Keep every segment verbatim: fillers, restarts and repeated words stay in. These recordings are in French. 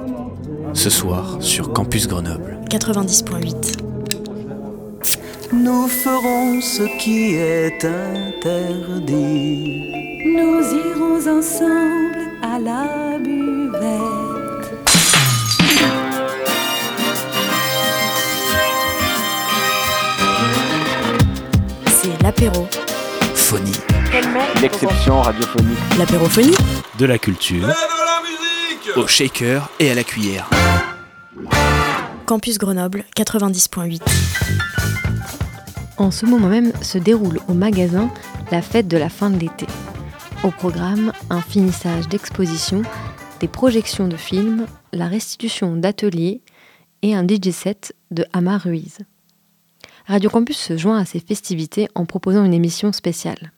Ce soir sur Campus Grenoble quatre-vingt-dix point huit. Nous ferons ce qui est interdit. Nous irons ensemble à la buvette. C'est l'apéro. Phonie. L'exception radiophonique. L'apérophonie. De la culture. Au shaker et à la cuillère. Campus Grenoble quatre-vingt-dix point huit. En ce moment même se déroule au magasin la fête de la fin de l'été. Au programme, un finissage d'exposition, des projections de films, la restitution d'ateliers et un D J set de Ama Ruiz. Radio Campus se joint à ces festivités en proposant une émission spéciale.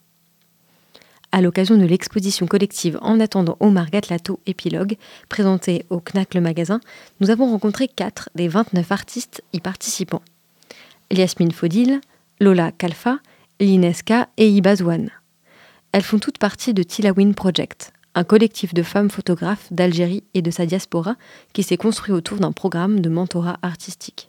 À l'occasion de l'exposition collective En attendant Omar Gatlato épilogue, présentée au C N A C Le Magasin, nous avons rencontré quatre des vingt-neuf artistes y participant. Yasmine Fodil, Lola Kalfa, Lineska et Ibazouane. Elles font toutes partie de Tilawin Project, un collectif de femmes photographes d'Algérie et de sa diaspora qui s'est construit autour d'un programme de mentorat artistique.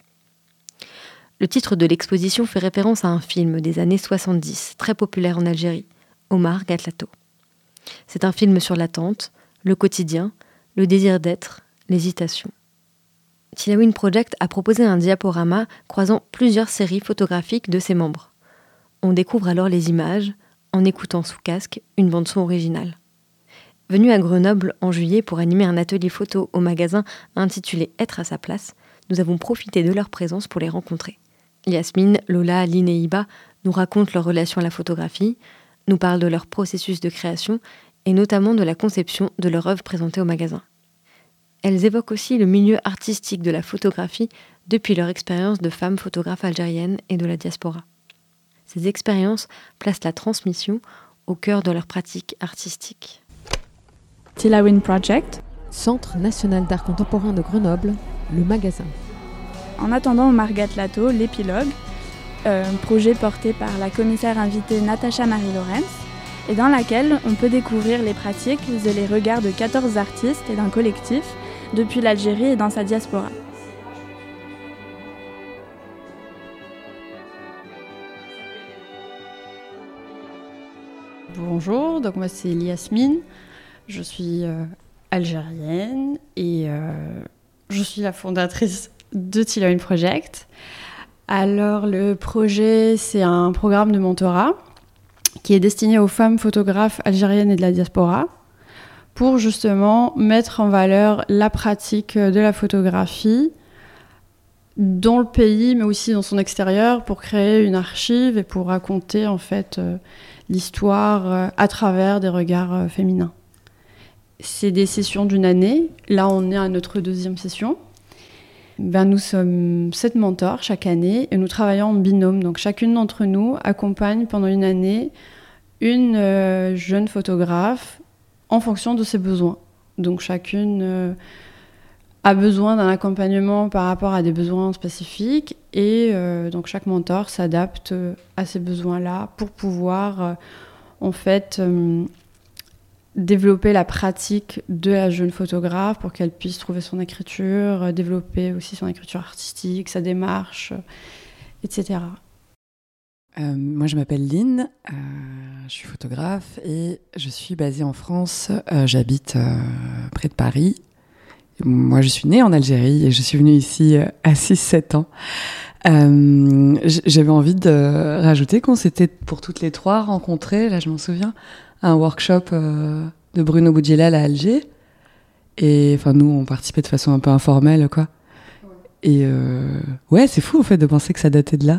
Le titre de l'exposition fait référence à un film des années soixante-dix, très populaire en Algérie, Omar Gatlato. C'est un film sur l'attente, le quotidien, le désir d'être, l'hésitation. Tilawin Project a proposé un diaporama croisant plusieurs séries photographiques de ses membres. On découvre alors les images, en écoutant sous casque une bande-son originale. Venus à Grenoble en juillet pour animer un atelier photo au magasin intitulé « Être à sa place », nous avons profité de leur présence pour les rencontrer. Yasmine, Lola, Lynn et Iba nous racontent leur relation à la photographie, nous parlent de leur processus de création et notamment de la conception de leur œuvre présentée au magasin. Elles évoquent aussi le milieu artistique de la photographie depuis leur expérience de femmes photographes algériennes et de la diaspora. Ces expériences placent la transmission au cœur de leur pratique artistique. Tilawin Project, Centre national d'art contemporain de Grenoble, le magasin. En attendant Omar Gatlato, l'épilogue, euh, projet porté par la commissaire invitée Natacha Marie-Laurence, et dans laquelle on peut découvrir les pratiques et les regards de quatorze artistes et d'un collectif depuis l'Algérie et dans sa diaspora. Bonjour, donc moi c'est Yasmine, je suis euh, algérienne et euh, je suis la fondatrice de Tilawin Project. Alors le projet, c'est un programme de mentorat qui est destiné aux femmes photographes algériennes et de la diaspora pour justement mettre en valeur la pratique de la photographie dans le pays mais aussi dans son extérieur pour créer une archive et pour raconter en fait euh, l'histoire euh, à travers des regards euh, féminins. C'est des sessions d'une année. Là, on est à notre deuxième session. Ben, nous sommes sept mentors chaque année et nous travaillons en binôme. Donc, chacune d'entre nous accompagne pendant une année une euh, jeune photographe en fonction de ses besoins. Donc, chacune euh, a besoin d'un accompagnement par rapport à des besoins spécifiques et euh, donc chaque mentor s'adapte euh, à ces besoins-là pour pouvoir euh, en fait euh, développer la pratique de la jeune photographe pour qu'elle puisse trouver son écriture, développer aussi son écriture artistique, sa démarche, et cetera. Euh, moi, je m'appelle Lynn, euh, je suis photographe et je suis basée en France. Euh, j'habite euh, près de Paris. Moi, je suis née en Algérie et je suis venue ici euh, à six sept ans. Euh, j'avais envie de rajouter qu'on s'était pour toutes les trois rencontrées, là je m'en souviens, à un workshop euh, de Bruno Boudjelal à Alger. Et enfin, nous, on participait de façon un peu informelle, quoi. Et euh, ouais, c'est fou en fait de penser que ça datait de là.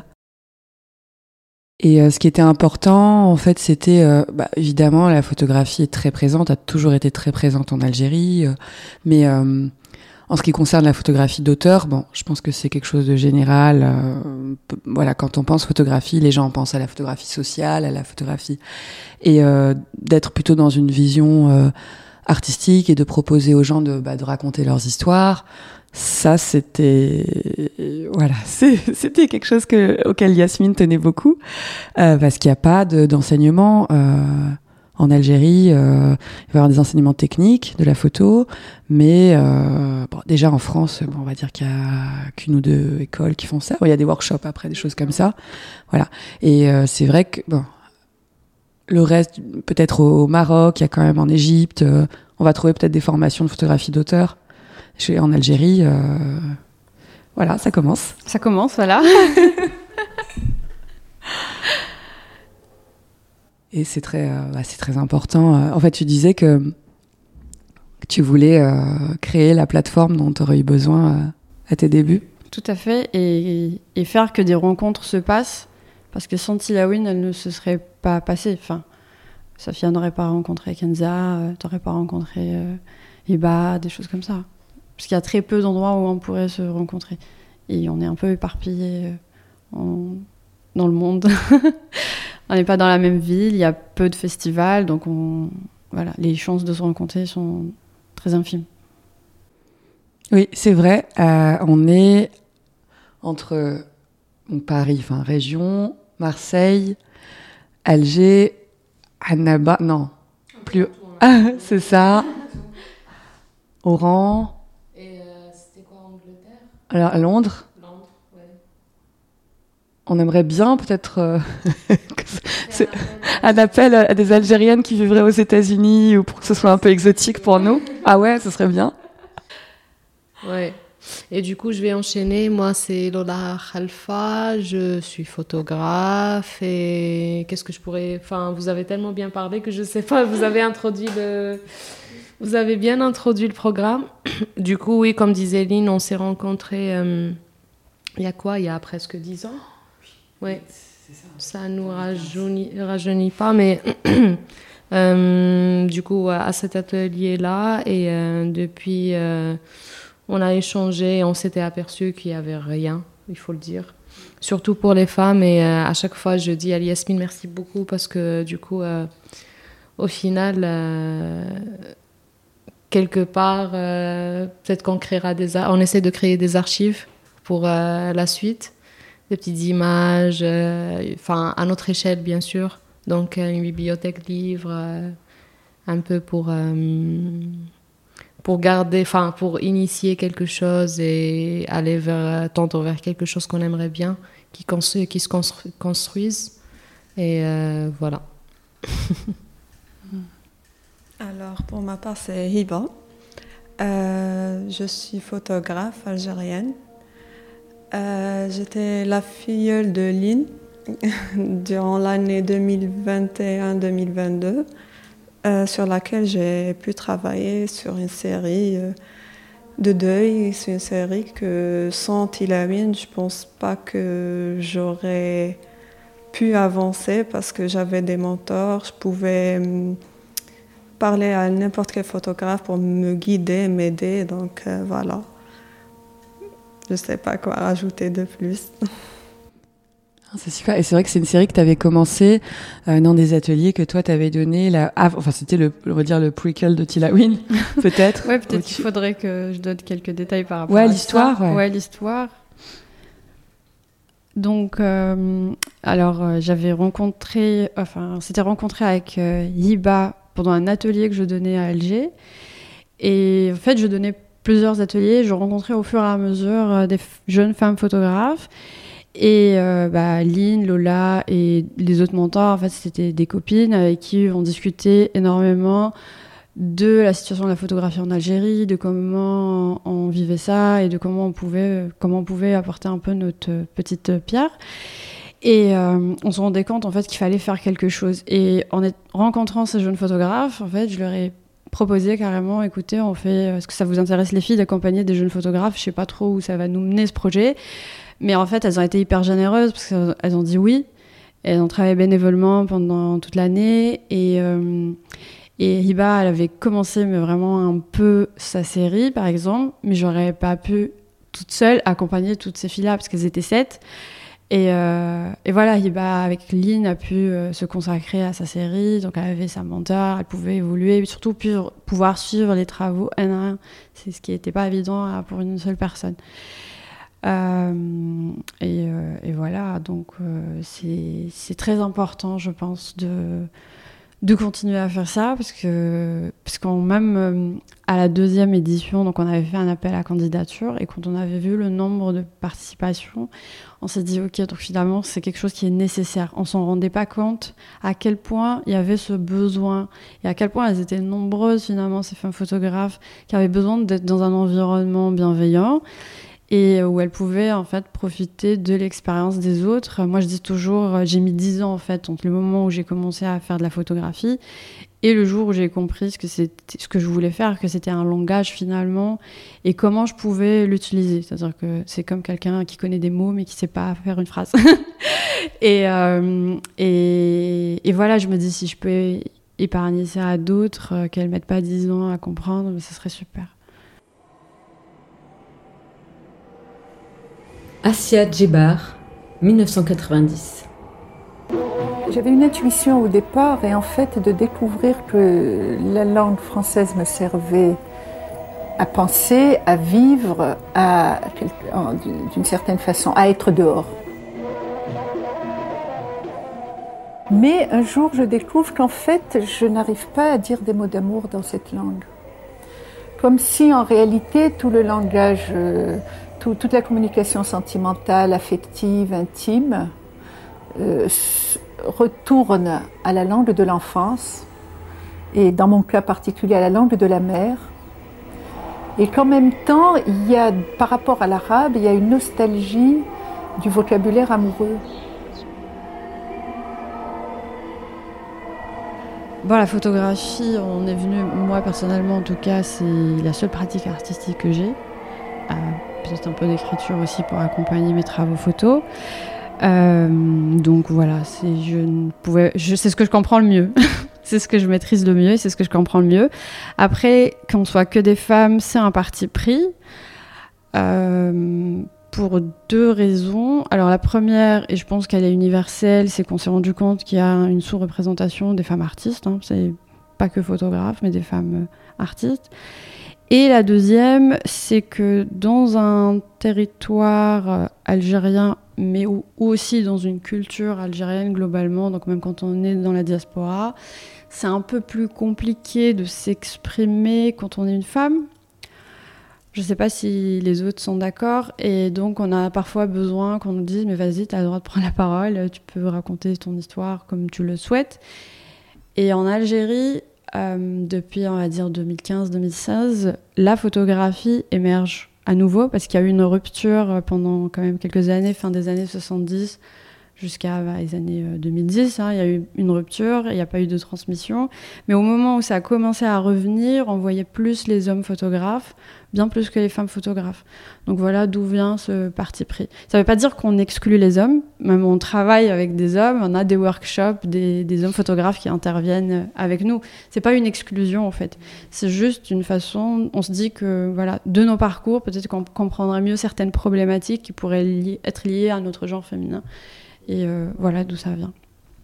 Et euh, ce qui était important, en fait, c'était euh, bah, évidemment la photographie est très présente, a toujours été très présente en Algérie, euh, mais euh, en ce qui concerne la photographie d'auteur, bon, je pense que c'est quelque chose de général. Euh, p- voilà, quand on pense photographie, les gens pensent à la photographie sociale, à la photographie, et euh, d'être plutôt dans une vision euh, artistique et de proposer aux gens de, bah, de raconter leurs histoires. Ça, c'était, voilà, c'est, c'était quelque chose que, auquel Yasmine tenait beaucoup, euh, parce qu'il n'y a pas de, d'enseignement, euh, En Algérie, euh, il va y avoir des enseignements techniques de la photo, mais euh, bon, déjà en France, bon, on va dire qu'il y a qu'une ou deux écoles qui font ça. Bon, il y a des workshops après, des choses comme ça. Voilà. Et euh, c'est vrai que bon, le reste, peut-être au Maroc, il y a quand même en Égypte, euh, on va trouver peut-être des formations de photographie d'auteur. Chez, en Algérie, euh, voilà, ça commence. Ça commence, voilà. Et c'est très, euh, bah, c'est très important. En fait, tu disais que, que tu voulais euh, créer la plateforme dont tu aurais eu besoin euh, à tes débuts. Tout à fait, et, et faire que des rencontres se passent, parce que sans Tilawin, elles ne se seraient pas passées. Enfin, Safia n'aurait pas rencontré Kenza, euh, tu n'aurais pas rencontré euh, Hiba, des choses comme ça. Parce qu'il y a très peu d'endroits où on pourrait se rencontrer. Et on est un peu éparpillés euh, en... dans le monde. On n'est pas dans la même ville, il y a peu de festivals, donc on... voilà, les chances de se rencontrer sont très infimes. Oui, c'est vrai. Euh, on est entre bon, Paris, enfin région, Marseille, Alger, Annaba, non, plus. Ah, c'est ça. Oran. Et euh, c'était quoi, Angleterre ? Alors à Londres. Londres, ouais. On aimerait bien peut-être euh, c'est un appel à des Algériennes qui vivraient aux États-Unis ou pour que ce soit un peu exotique pour nous. Ah ouais, ce serait bien. Ouais. Et du coup, je vais enchaîner. Moi, c'est Lola Khalfa. Je suis photographe. Et qu'est-ce que je pourrais... Enfin, vous avez tellement bien parlé que je sais pas. Vous avez introduit le... Vous avez bien introduit le programme. Du coup, oui, comme disait Lynn, on s'est rencontrés... Euh... Il y a quoi ? Il y a presque dix ans. Ouais. Ça ne nous rajeunit, rajeunit pas, mais... euh, du coup, à cet atelier-là. Et euh, depuis... Euh... On a échangé et on s'était aperçu qu'il n'y avait rien, il faut le dire. Surtout pour les femmes. Et euh, à chaque fois, je dis à Yasmine merci beaucoup parce que du coup, euh, au final, euh, quelque part, euh, peut-être qu'on créera des... Ar- on essaie de créer des archives pour euh, la suite. Des petites images, enfin, euh, à notre échelle, bien sûr. Donc, euh, une bibliothèque livre, euh, un peu pour... Euh, pour garder, enfin, pour initier quelque chose et aller vers, tendre vers quelque chose qu'on aimerait bien, qui, constru- qui se constru- construise. Et euh, voilà. Alors, pour ma part, c'est Hiba. Euh, je suis photographe algérienne. Euh, j'étais la filleule de Lynn durant l'année deux mille vingt et un deux mille vingt-deux. Euh, sur laquelle j'ai pu travailler sur une série euh, de deuil. C'est une série que sans Tilawin, je ne pense pas que j'aurais pu avancer parce que j'avais des mentors. Je pouvais euh, parler à n'importe quel photographe pour me guider, m'aider. Donc euh, voilà. Je ne sais pas quoi rajouter de plus. C'est super. Et c'est vrai que c'est une série que tu avais commencé euh, dans des ateliers que toi, tu avais donné. La... Ah, enfin, c'était le, on va dire, le prequel de Tilawin, peut-être. Ouais, peut-être tu... qu'il faudrait que je donne quelques détails par rapport ouais, à l'histoire, ça. Ouais, ouais, l'histoire. Donc, euh, alors, euh, j'avais rencontré... Enfin, on s'était rencontré avec euh, Hiba pendant un atelier que je donnais à Alger. Et en fait, je donnais plusieurs ateliers. Je rencontrais au fur et à mesure euh, des f- jeunes femmes photographes. Et euh, bah, Lynn, Lola et les autres mentors, en fait, c'était des copines avec qui on discutait énormément de la situation de la photographie en Algérie, de comment on vivait ça et de comment on pouvait, comment on pouvait apporter un peu notre petite pierre. Et euh, on se rendait compte en fait qu'il fallait faire quelque chose. Et en est, rencontrant ces jeunes photographes, en fait, je leur ai proposé carrément, écoutez, on fait, est-ce que ça vous intéresse les filles d'accompagner des jeunes photographes ? Je sais pas trop où ça va nous mener ce projet. Mais en fait, elles ont été hyper généreuses parce qu'elles ont dit oui. Elles ont travaillé bénévolement pendant toute l'année. Et, euh, et Hiba, elle avait commencé mais vraiment un peu sa série, par exemple. Mais j'aurais pas pu, toute seule, accompagner toutes ces filles-là parce qu'elles étaient sept. Et, euh, et voilà, Hiba, avec Lynn, a pu euh, se consacrer à sa série. Donc, elle avait sa mentor, elle pouvait évoluer. Et surtout, pour pouvoir suivre les travaux un à un. C'est ce qui n'était pas évident pour une seule personne. Euh, et, euh, et voilà, donc euh, c'est, c'est très important, je pense, de, de continuer à faire ça parce que parce qu'en même euh, à la deuxième édition, donc on avait fait un appel à candidature et quand on avait vu le nombre de participations, on s'est dit ok, donc finalement c'est quelque chose qui est nécessaire. On s'en rendait pas compte à quel point il y avait ce besoin et à quel point elles étaient nombreuses finalement ces femmes photographes qui avaient besoin d'être dans un environnement bienveillant et où elles pouvaient en fait profiter de l'expérience des autres. Moi je dis toujours, j'ai mis dix ans en fait entre le moment où j'ai commencé à faire de la photographie et le jour où j'ai compris ce que, c'était, ce que je voulais faire, que c'était un langage finalement et comment je pouvais l'utiliser. C'est-à-dire que c'est comme quelqu'un qui connaît des mots mais qui ne sait pas faire une phrase. et, euh, et, et voilà, je me dis si je peux épargner ça à d'autres, euh, qu'elles ne mettent pas dix ans à comprendre, ce serait super. Assia Djebar, dix-neuf cent quatre-vingt-dix. J'avais une intuition au départ et en fait de découvrir que la langue française me servait à penser, à vivre, à, d'une certaine façon, à être dehors. Mais un jour, je découvre qu'en fait, je n'arrive pas à dire des mots d'amour dans cette langue. Comme si, en réalité, tout le langage, euh, tout, toute la communication sentimentale, affective, intime, euh, retourne à la langue de l'enfance, et dans mon cas particulier, à la langue de la mère. Et qu'en même temps, il y a, par rapport à l'arabe, il y a une nostalgie du vocabulaire amoureux. Bon, la photographie, on est venu, moi personnellement en tout cas, c'est la seule pratique artistique que j'ai. Euh, peut-être un peu d'écriture aussi pour accompagner mes travaux photos. Euh, donc voilà, c'est, je ne pouvais, je, c'est ce que je comprends le mieux. C'est ce que je maîtrise le mieux et c'est ce que je comprends le mieux. Après, qu'on soit que des femmes, c'est un parti pris. Euh, pour deux raisons. Alors la première, et je pense qu'elle est universelle, c'est qu'on s'est rendu compte qu'il y a une sous-représentation des femmes artistes. Hein. C'est pas que photographes, mais des femmes artistes. Et la deuxième, c'est que dans un territoire algérien, mais ou aussi dans une culture algérienne globalement, donc même quand on est dans la diaspora, c'est un peu plus compliqué de s'exprimer quand on est une femme. Je ne sais pas si les autres sont d'accord, et donc on a parfois besoin qu'on nous dise « mais vas-y, tu as le droit de prendre la parole, tu peux raconter ton histoire comme tu le souhaites ». Et en Algérie, euh, depuis on va dire deux mille quinze deux mille seize, la photographie émerge à nouveau, parce qu'il y a eu une rupture pendant quand même quelques années, fin des années soixante-dix, jusqu'à bah, les années deux mille dix, hein, il y a eu une rupture, il n'y a pas eu de transmission. Mais au moment où ça a commencé à revenir, on voyait plus les hommes photographes, bien plus que les femmes photographes. Donc voilà d'où vient ce parti pris. Ça ne veut pas dire qu'on exclut les hommes, même on travaille avec des hommes, on a des workshops, des, des hommes photographes qui interviennent avec nous. Ce n'est pas une exclusion en fait, c'est juste une façon, on se dit que voilà, de nos parcours, peut-être qu'on comprendrait mieux certaines problématiques qui pourraient li- être liées à notre genre féminin. Et euh, voilà d'où ça vient.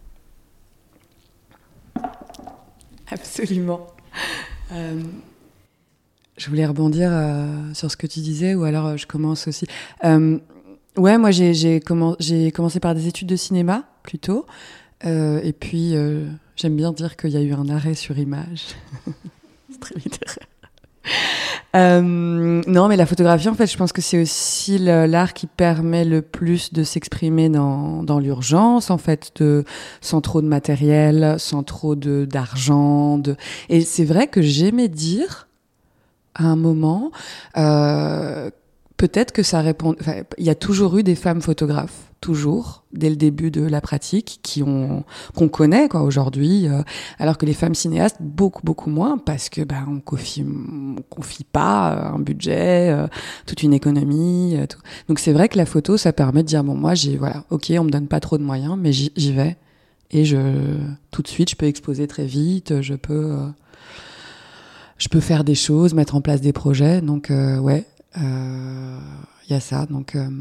Absolument. Euh, je voulais rebondir euh, sur ce que tu disais, ou alors euh, je commence aussi. Euh, ouais, moi j'ai, j'ai, commen- j'ai commencé par des études de cinéma, plutôt. Euh, et puis, euh, j'aime bien dire qu'il y a eu un arrêt sur image. C'est très littéraire. Euh, non, mais la photographie, en fait, je pense que c'est aussi le, l'art qui permet le plus de s'exprimer dans, dans l'urgence, en fait, de, sans trop de matériel, sans trop de, d'argent. De... Et c'est vrai que j'aimais dire, à un moment, euh, peut-être que ça répond... Enfin, il y a toujours eu des femmes photographes, toujours, dès le début de la pratique, qui ont, qu'on connaît, quoi, aujourd'hui, euh, alors que les femmes cinéastes, beaucoup, beaucoup moins, parce que, bah, on confie, on confie pas un budget, euh, toute une économie, euh, tout. Donc c'est vrai que la photo, ça permet de dire, bon, moi, j'ai, voilà, ok, on me donne pas trop de moyens, mais j'y, j'y vais. Et je, tout de suite, je peux exposer très vite, je peux, euh, je peux faire des choses, mettre en place des projets, donc, euh, ouais, il euh, y a ça, donc, euh,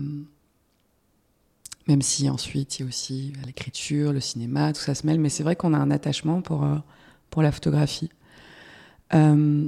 même si ensuite il y a aussi l'écriture, le cinéma, tout ça se mêle, mais c'est vrai qu'on a un attachement pour, euh, pour la photographie. Euh...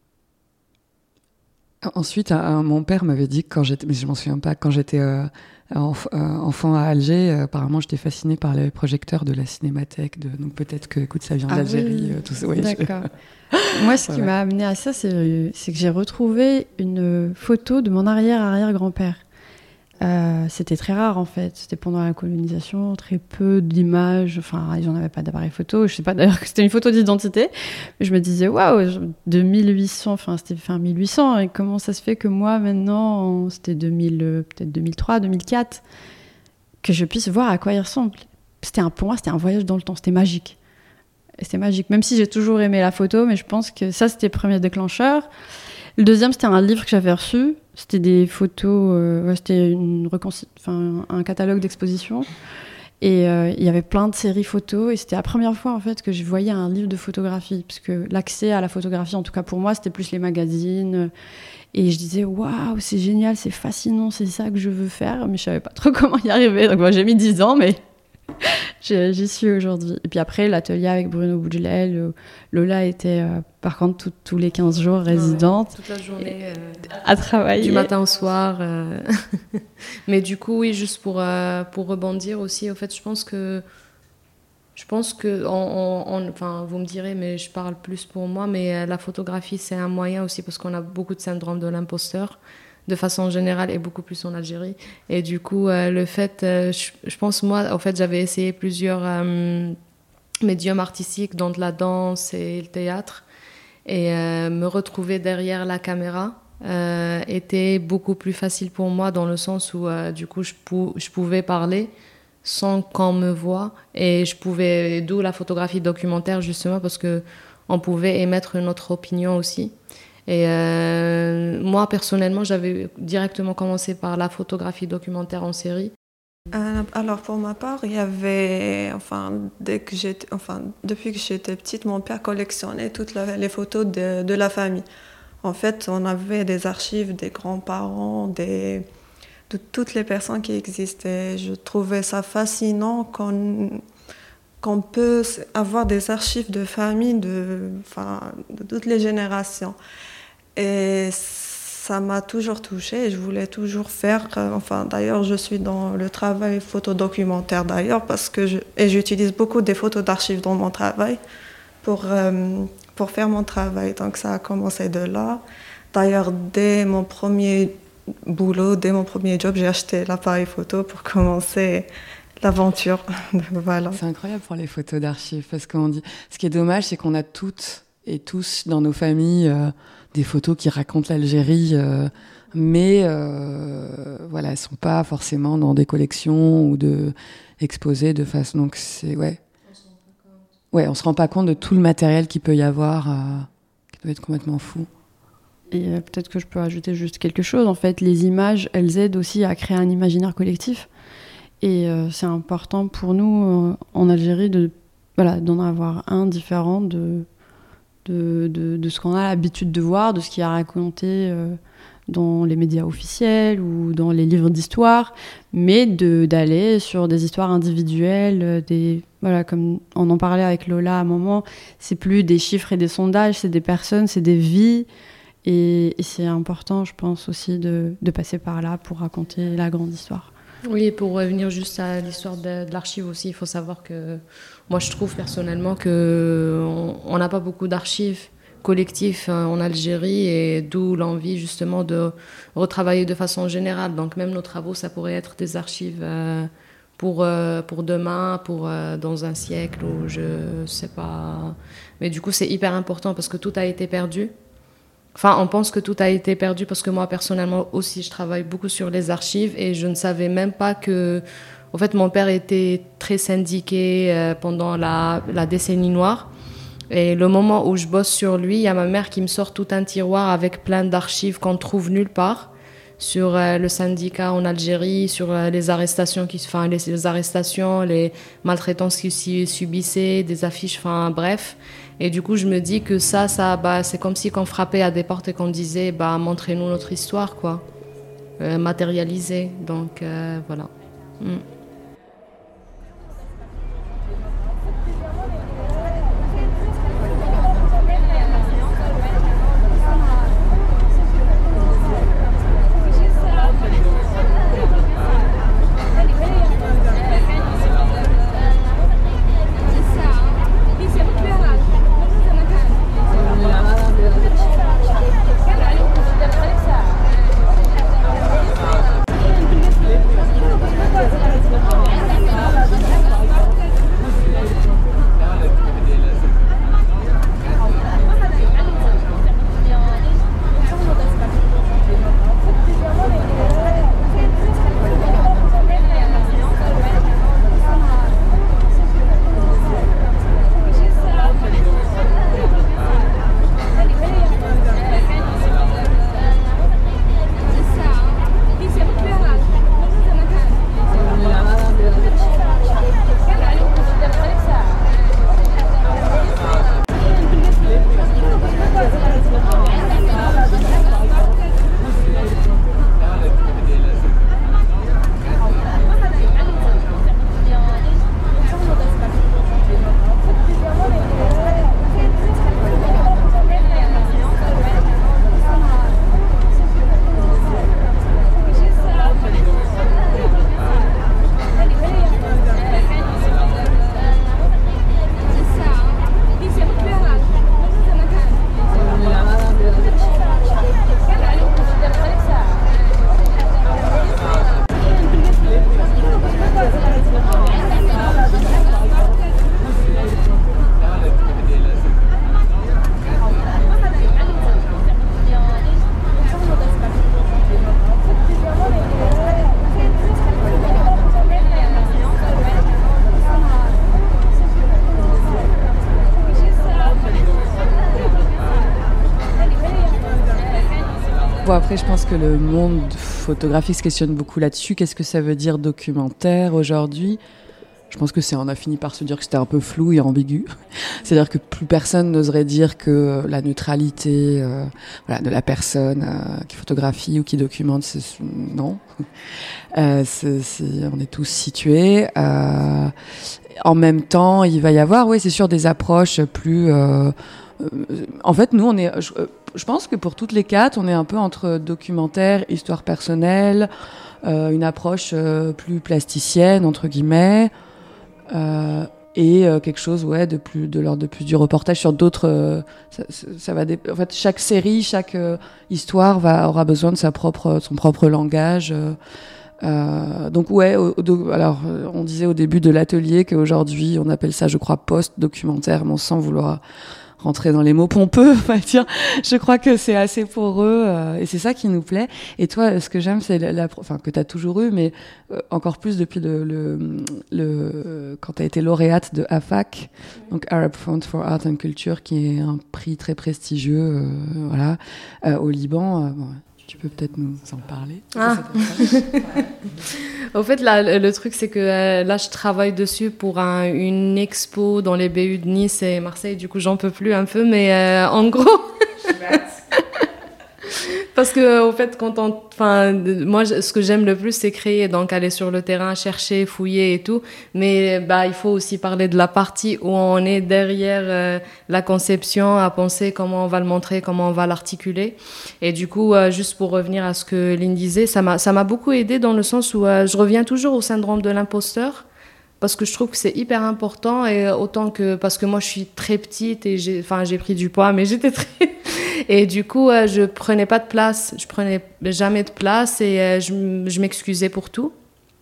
Ensuite, un, un, mon père m'avait dit, quand j'étais, mais je m'en souviens pas, quand j'étais euh, enf- euh, enfant à Alger, euh, apparemment, j'étais fascinée par les projecteurs de la Cinémathèque. De, donc peut-être que, écoute, ça vient Ah d'Algérie. oui. Euh, tout ça. Ouais, D'accord. je- Moi, ce qui Ouais. m'a amené à ça, c'est, c'est que j'ai retrouvé une photo de mon arrière-arrière-grand-père. Euh, c'était très rare en fait, c'était pendant la colonisation, très peu d'images, enfin ils n'en avaient pas d'appareil photo, je sais pas d'ailleurs que c'était une photo d'identité, mais je me disais waouh, de mille huit cents, enfin c'était fin mille huit cents, et comment ça se fait que moi maintenant, c'était deux mille, euh, peut-être deux mille trois, deux mille quatre, que je puisse voir à quoi il ressemble. C'était un, pour moi c'était un voyage dans le temps, c'était magique. Et c'était magique, même si j'ai toujours aimé la photo, mais je pense que ça c'était le premier déclencheur. Le deuxième, c'était un livre que j'avais reçu. C'était des photos, euh, ouais, c'était une reconci- enfin, un catalogue d'exposition. Et euh, il y avait plein de séries photos. Et c'était la première fois, en fait, que je voyais un livre de photographie. Parce que l'accès à la photographie, en tout cas pour moi, c'était plus les magazines. Et je disais, waouh, c'est génial, c'est fascinant, c'est ça que je veux faire. Mais je savais pas trop comment y arriver. Donc moi, j'ai mis dix ans, mais j'y j'y suis aujourd'hui. Et puis après, l'atelier avec Bruno Boudgelet, le- Lola était, euh, par contre, tout- tous les quinze jours résidente. Ouais, toute la journée. Euh, à travailler. Du matin au soir. euh. Mais du coup, oui, juste pour, euh, pour rebondir aussi, au fait, je pense que. Je pense que. On, on- on- enfin, vous me direz, mais je parle plus pour moi, mais euh, la photographie, c'est un moyen aussi parce qu'on a beaucoup de syndrome de l'imposteur, de façon générale, et beaucoup plus en Algérie. Et du coup, euh, le fait. euh, je, je pense, moi, en fait, j'avais essayé plusieurs euh, médiums artistiques, dont la danse et le théâtre. Et euh, me retrouver derrière la caméra euh, était beaucoup plus facile pour moi dans le sens où euh, du coup je, pou- je pouvais parler sans qu'on me voie et je pouvais, d'où la photographie documentaire justement parce que on pouvait émettre notre opinion aussi. Et euh, moi personnellement j'avais directement commencé par la photographie documentaire en série. Euh, Alors pour ma part, il y avait, enfin, dès que j'étais, enfin, depuis que j'étais petite, mon père collectionnait toutes la- les photos de, de la famille. En fait, on avait des archives des grands-parents, des, de toutes les personnes qui existaient. Je trouvais ça fascinant qu'on, qu'on peut avoir des archives de famille de, enfin, de toutes les générations. Et ça m'a toujours touchée et je voulais toujours faire, euh, enfin d'ailleurs je suis dans le travail photodocumentaire d'ailleurs parce que je, et j'utilise beaucoup des photos d'archives dans mon travail pour, euh, pour faire mon travail, donc ça a commencé de là. D'ailleurs dès mon premier boulot, dès mon premier job, j'ai acheté l'appareil photo pour commencer l'aventure. Voilà. C'est incroyable pour les photos d'archives parce qu'on dit, ce qui est dommage c'est qu'on a toutes et tous dans nos familles euh, des photos qui racontent l'Algérie, euh, mais euh, voilà, elles sont pas forcément dans des collections ou de exposées de façon. Donc c'est ouais, on se rend pas compte. Ouais, on se rend pas compte de tout le matériel qu'il peut y avoir, euh, qui peut être complètement fou. Et euh, peut-être que je peux ajouter juste quelque chose. En fait, les images, elles aident aussi à créer un imaginaire collectif. Et euh, c'est important pour nous euh, en Algérie de voilà d'en avoir un différent de De, de, de ce qu'on a l'habitude de voir, de ce qui est raconté euh, dans les médias officiels ou dans les livres d'histoire, mais de, d'aller sur des histoires individuelles, des, voilà, comme on en parlait avec Lola à un moment, c'est plus des chiffres et des sondages, c'est des personnes, c'est des vies, et, et c'est important, je pense, aussi de, de passer par là pour raconter la grande histoire. Oui, et pour revenir juste à l'histoire de, de l'archive aussi, il faut savoir que moi je trouve personnellement qu'on n'a pas beaucoup d'archives collectives en Algérie et d'où l'envie justement de retravailler de façon générale. Donc même nos travaux, ça pourrait être des archives euh, pour, euh, pour demain, pour euh, dans un siècle ou je sais pas. Mais du coup c'est hyper important parce que tout a été perdu. Enfin, on pense que tout a été perdu parce que moi, personnellement, aussi, je travaille beaucoup sur les archives et je ne savais même pas que... En fait, mon père était très syndiqué euh, pendant la, la décennie noire. Et le moment où je bosse sur lui, il y a ma mère qui me sort tout un tiroir avec plein d'archives qu'on trouve nulle part sur euh, le syndicat en Algérie, sur euh, les arrestations, qui, enfin, les, les arrestations, les maltraitances qu'ils subissaient, des affiches, enfin bref... Et du coup, je me dis que ça, ça bah, c'est comme si on frappait à des portes et qu'on disait bah, « montrez-nous notre histoire », quoi. Euh, matérialiser. Donc, euh, voilà. Mm. Bon, après, je pense que le monde photographique se questionne beaucoup là-dessus. Qu'est-ce que ça veut dire documentaire aujourd'hui ? Je pense que c'est, on a fini par se dire que c'était un peu flou et ambigu. C'est-à-dire que plus personne n'oserait dire que la neutralité euh, voilà, de la personne euh, qui photographie ou qui documente, c'est, non. Euh, c'est, c'est, on est tous situés. Euh, en même temps, il va y avoir, oui, c'est sûr, des approches plus... Euh, euh, en fait, nous, on est... Je, je pense que pour toutes les quatre, on est un peu entre documentaire, histoire personnelle, euh, une approche euh, plus plasticienne, entre guillemets... Euh, et euh, quelque chose ouais de plus de l'ordre de plus du reportage sur d'autres euh, ça, ça va dé... en fait chaque série chaque euh, histoire va aura besoin de sa propre son propre langage euh, euh, donc ouais au, au, alors on disait au début de l'atelier qu'aujourd'hui on appelle ça je crois post-documentaire mais sans vouloir rentrer dans les mots pompeux, on va dire. Je crois que c'est assez pour eux euh, et c'est ça qui nous plaît. Et toi, ce que j'aime, c'est la, la enfin que t'as toujours eu, mais euh, encore plus depuis le, le, le quand t'as été lauréate de A F A C, donc Arab Fund for Art and Culture, qui est un prix très prestigieux, euh, voilà, euh, au Liban. Euh, bon, tu peux peut-être nous en parler. Ah. Au fait, là, le truc, c'est que euh, là, je travaille dessus pour un, une expo dans les B U de Nice et Marseille. Du coup, j'en peux plus un peu, mais euh, en gros... Parce que, au fait, quand on... Enfin, moi, ce que j'aime le plus, c'est créer, donc aller sur le terrain, chercher, fouiller et tout. Mais bah, il faut aussi parler de la partie où on est derrière euh, la conception, à penser comment on va le montrer, comment on va l'articuler. Et du coup, euh, juste pour revenir à ce que Lynn disait, ça m'a, ça m'a beaucoup aidé dans le sens où euh, je reviens toujours au syndrome de l'imposteur. Parce que je trouve que c'est hyper important, et autant que... Parce que moi, je suis très petite et j'ai, enfin, j'ai pris du poids, mais j'étais très... Et du coup, euh, je prenais pas de place. Je prenais jamais de place et euh, je, je m'excusais pour tout.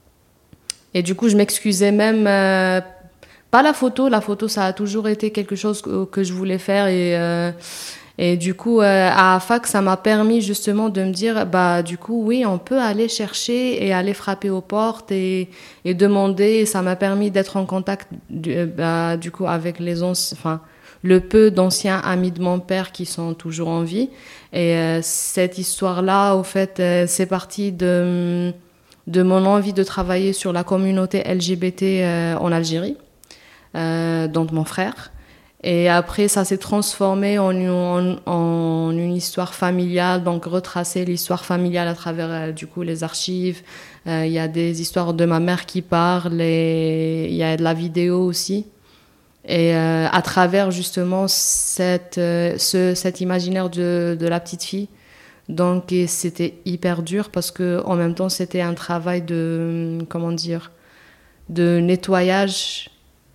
Et du coup, je m'excusais même... Euh, pas la photo. La photo, ça a toujours été quelque chose que, que je voulais faire. Et, euh, et du coup, euh, à A F A C, ça m'a permis justement de me dire, bah, du coup, oui, on peut aller chercher et aller frapper aux portes et, et demander. Et ça m'a permis d'être en contact du, bah, du coup, avec les anciens... Enfin, le peu d'anciens amis de mon père qui sont toujours en vie. Et euh, cette histoire-là, au fait, euh, c'est parti de, de mon envie de travailler sur la communauté L G B T euh, en Algérie, euh, dont mon frère. Et après, ça s'est transformé en, en, en une histoire familiale, donc retracer l'histoire familiale à travers euh, du coup, les archives. Il euh, y a des histoires de ma mère qui parlent, il y a de la vidéo aussi. Et euh, à travers justement cette, euh, ce, cet imaginaire de, de la petite fille. Donc et c'était hyper dur parce qu'en même temps c'était un travail de, comment dire, de nettoyage,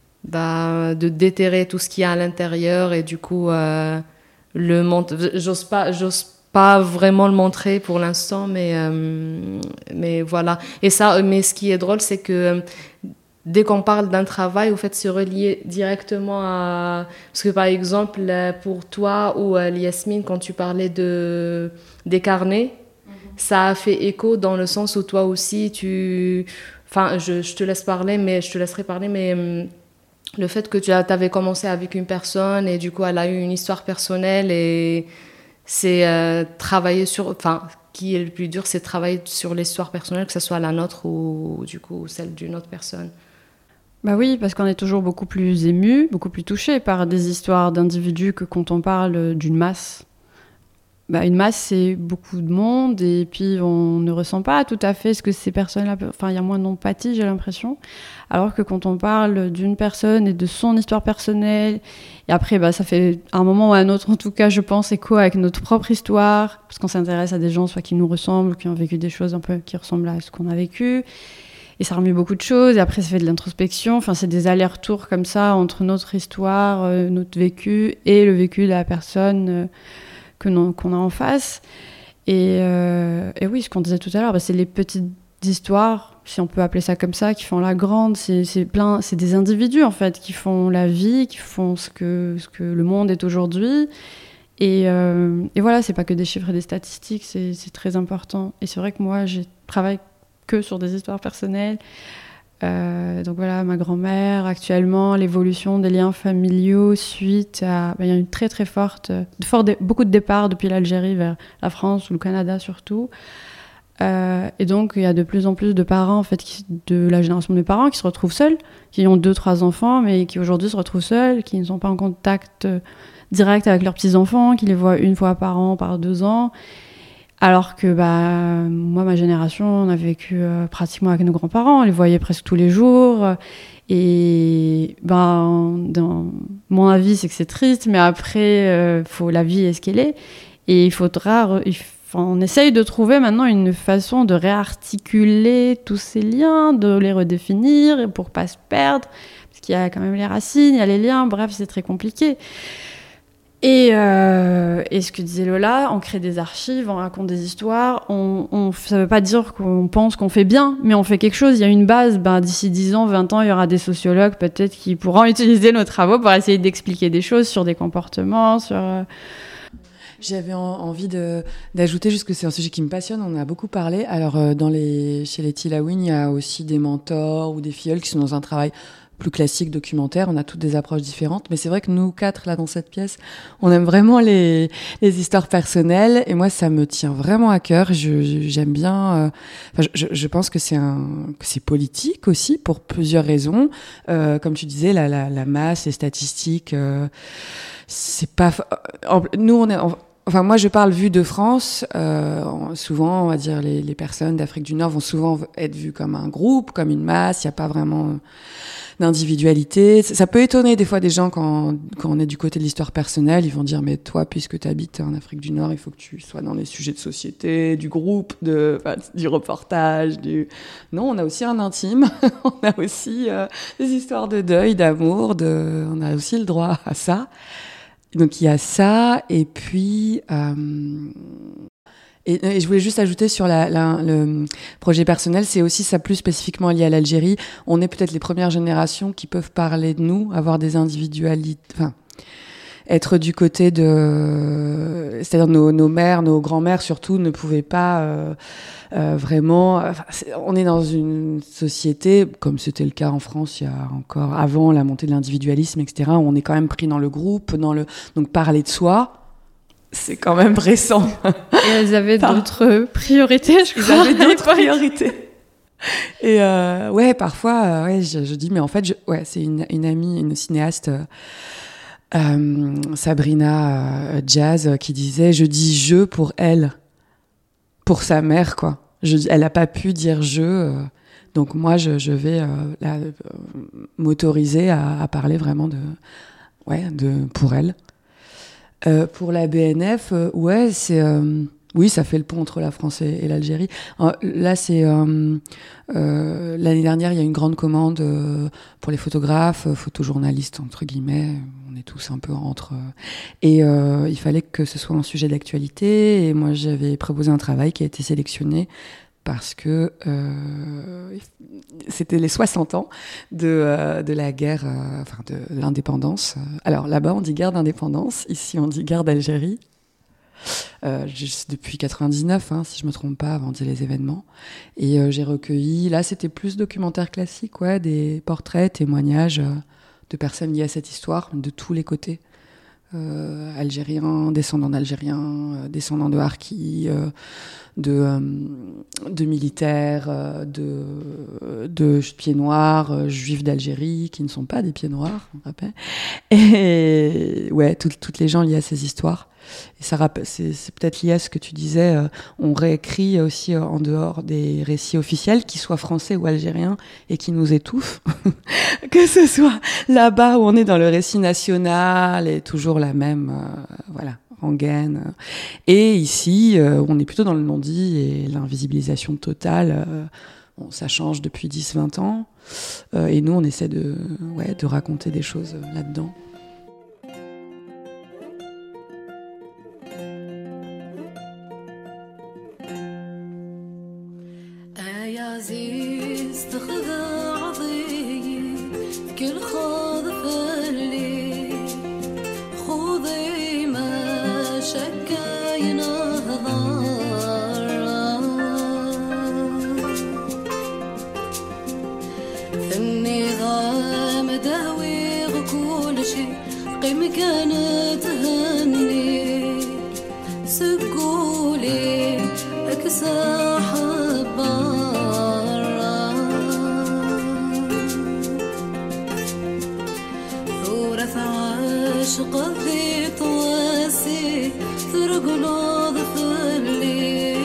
bah, de déterrer tout ce qu'il y a à l'intérieur. Et du coup, euh, le mont- j'ose pas, j'ose pas vraiment le montrer pour l'instant, mais, euh, mais voilà. Et ça, mais ce qui est drôle, c'est que... Dès qu'on parle d'un travail, au fait, c'est relié directement à... Parce que, par exemple, pour toi ou Yasmine, quand tu parlais de... des carnets, mm-hmm. ça a fait écho dans le sens où toi aussi, tu... Enfin, je, je te laisse parler, mais je te laisserai parler, mais hum, le fait que tu avais commencé avec une personne et du coup, elle a eu une histoire personnelle et c'est euh, travailler sur... Enfin, qui est le plus dur, c'est travailler sur l'histoire personnelle, que ce soit la nôtre ou, ou du coup, celle d'une autre personne. Bah oui, parce qu'on est toujours beaucoup plus ému, beaucoup plus touché par des histoires d'individus que quand on parle d'une masse. Bah, une masse, c'est beaucoup de monde, et puis on ne ressent pas tout à fait ce que ces personnes-là... Enfin, il y a moins d'empathie, j'ai l'impression. Alors que quand on parle d'une personne et de son histoire personnelle, et après, bah, ça fait un moment ou un autre, en tout cas, je pense, écho avec notre propre histoire, parce qu'on s'intéresse à des gens soit qui nous ressemblent, qui ont vécu des choses un peu qui ressemblent à ce qu'on a vécu. Et ça remue beaucoup de choses, et après ça fait de l'introspection, enfin c'est des allers-retours comme ça entre notre histoire, euh, notre vécu, et le vécu de la personne euh, que non, qu'on a en face. Et, euh, et oui, ce qu'on disait tout à l'heure, bah, c'est les petites histoires, si on peut appeler ça comme ça, qui font la grande, c'est, c'est, plein, c'est des individus en fait, qui font la vie, qui font ce que, ce que le monde est aujourd'hui. Et, euh, et voilà, c'est pas que des chiffres et des statistiques, c'est, c'est très important. Et c'est vrai que moi, je travaille que sur des histoires personnelles, Euh, donc voilà, ma grand-mère, actuellement, l'évolution des liens familiaux suite à... Ben, il y a une très très forte... Fort de, beaucoup de départs depuis l'Algérie vers la France ou le Canada surtout. Euh, et donc, il y a de plus en plus de parents, en fait, qui, de la génération de mes parents, qui se retrouvent seuls, qui ont deux, trois enfants, mais qui aujourd'hui se retrouvent seuls, qui ne sont pas en contact direct avec leurs petits-enfants, qui les voient une fois par an, par deux ans. Alors que bah, moi, ma génération, on a vécu euh, pratiquement avec nos grands-parents, on les voyait presque tous les jours. Et bah, dans mon avis, c'est que c'est triste, mais après, euh, faut, la vie est ce qu'elle est. Et il faudra... Il, on essaye de trouver maintenant une façon de réarticuler tous ces liens, de les redéfinir pour pas se perdre, parce qu'il y a quand même les racines, il y a les liens, bref, c'est très compliqué. Et, euh, et ce que disait Lola, on crée des archives, on raconte des histoires, on, on, ça ne veut pas dire qu'on pense qu'on fait bien, mais on fait quelque chose, il y a une base. Ben, d'ici dix ans, vingt ans, il y aura des sociologues peut-être qui pourront utiliser nos travaux pour essayer d'expliquer des choses sur des comportements, sur... Euh... J'avais en, envie de, d'ajouter, juste que c'est un sujet qui me passionne, on en a beaucoup parlé. Alors, euh, dans les, chez les Tilawin, il y a aussi des mentors ou des filleuls qui sont dans un travail plus classique, documentaire. On a toutes des approches différentes. Mais c'est vrai que nous quatre, là, dans cette pièce, on aime vraiment les, les histoires personnelles. Et moi, ça me tient vraiment à cœur. Je, je, j'aime bien... Euh, enfin, je, je pense que c'est, un, que c'est politique aussi, pour plusieurs raisons. Euh, comme tu disais, la, la, la masse, les statistiques... Euh, c'est pas... Nous, on est... Enfin, moi, je parle vue de France. Euh, souvent, on va dire, les, les personnes d'Afrique du Nord vont souvent être vues comme un groupe, comme une masse. Il n'y a pas vraiment d'individualité. Ça peut étonner des fois des gens quand, quand on est du côté de l'histoire personnelle. Ils vont dire, mais toi, puisque tu habites en Afrique du Nord, il faut que tu sois dans les sujets de société, du groupe, de, enfin, du reportage. Du... Non, on a aussi un intime. On a aussi euh, des histoires de deuil, d'amour. De... On a aussi le droit à ça. Donc il y a ça, et puis euh, et, et je voulais juste ajouter sur la, la, le projet personnel, c'est aussi ça plus spécifiquement lié à l'Algérie. On est peut-être les premières générations qui peuvent parler de nous, avoir des individualités, enfin être du côté de, c'est-à-dire nos, nos mères, nos grands-mères surtout ne pouvaient pas euh, euh, vraiment. Enfin, on est dans une société, comme c'était le cas en France il y a encore avant la montée de l'individualisme, et cetera. Où on est quand même pris dans le groupe, dans le donc parler de soi. C'est quand même récent. Et elles avaient Par... d'autres priorités, je crois. Elles avaient d'autres priorités. Et euh, ouais, parfois, euh, ouais, je, je dis, mais en fait, je, ouais, c'est une, une amie, une cinéaste. Euh, Euh, Sabrina euh, Jazz euh, qui disait je dis je pour elle, pour sa mère quoi. Je, elle a pas pu dire je, euh, donc moi je, je vais euh, la, euh, m'autoriser à, à parler vraiment de, ouais, de pour elle. Euh, pour la B N F, euh, ouais c'est euh, oui, ça fait le pont entre la France et, et l'Algérie. Euh, là, c'est euh, euh, l'année dernière, il y a une grande commande euh, pour les photographes, euh, photojournalistes entre guillemets. On est tous un peu entre. Et euh, il fallait que ce soit un sujet d'actualité. Et moi, j'avais proposé un travail qui a été sélectionné parce que euh, c'était les soixante ans de euh, de la guerre, euh, enfin de l'indépendance. Alors là-bas, on dit guerre d'indépendance. Ici, on dit guerre d'Algérie. Euh, depuis quatre-vingt-dix-neuf, hein, si je me trompe pas, avant les événements. Et euh, j'ai recueilli, là c'était plus documentaire classique, ouais, des portraits, témoignages euh, de personnes liées à cette histoire, de tous les côtés. Euh, algériens, descendants d'Algériens, euh, descendants de harkis, euh, de, euh, de militaires, euh, de, de pieds noirs, euh, juifs d'Algérie, qui ne sont pas des pieds noirs, on rappelle. Et ouais, tout, toutes les gens liés à ces histoires. Et ça rappelle, c'est, c'est peut-être lié à ce que tu disais, euh, on réécrit aussi euh, en dehors des récits officiels, qu'ils soient français ou algériens, et qui nous étouffent. Que ce soit là-bas où on est dans le récit national, et toujours la même, euh, voilà, rengaine. Et ici, euh, on est plutôt dans le non-dit et l'invisibilisation totale. Euh, bon, ça change depuis dix vingt ans. Euh, et nous, on essaie de, ouais, de raconter des choses euh, là-dedans. تقولي لك صاحب برا ثورة عاشق ذي تواسي ترقلوض فلي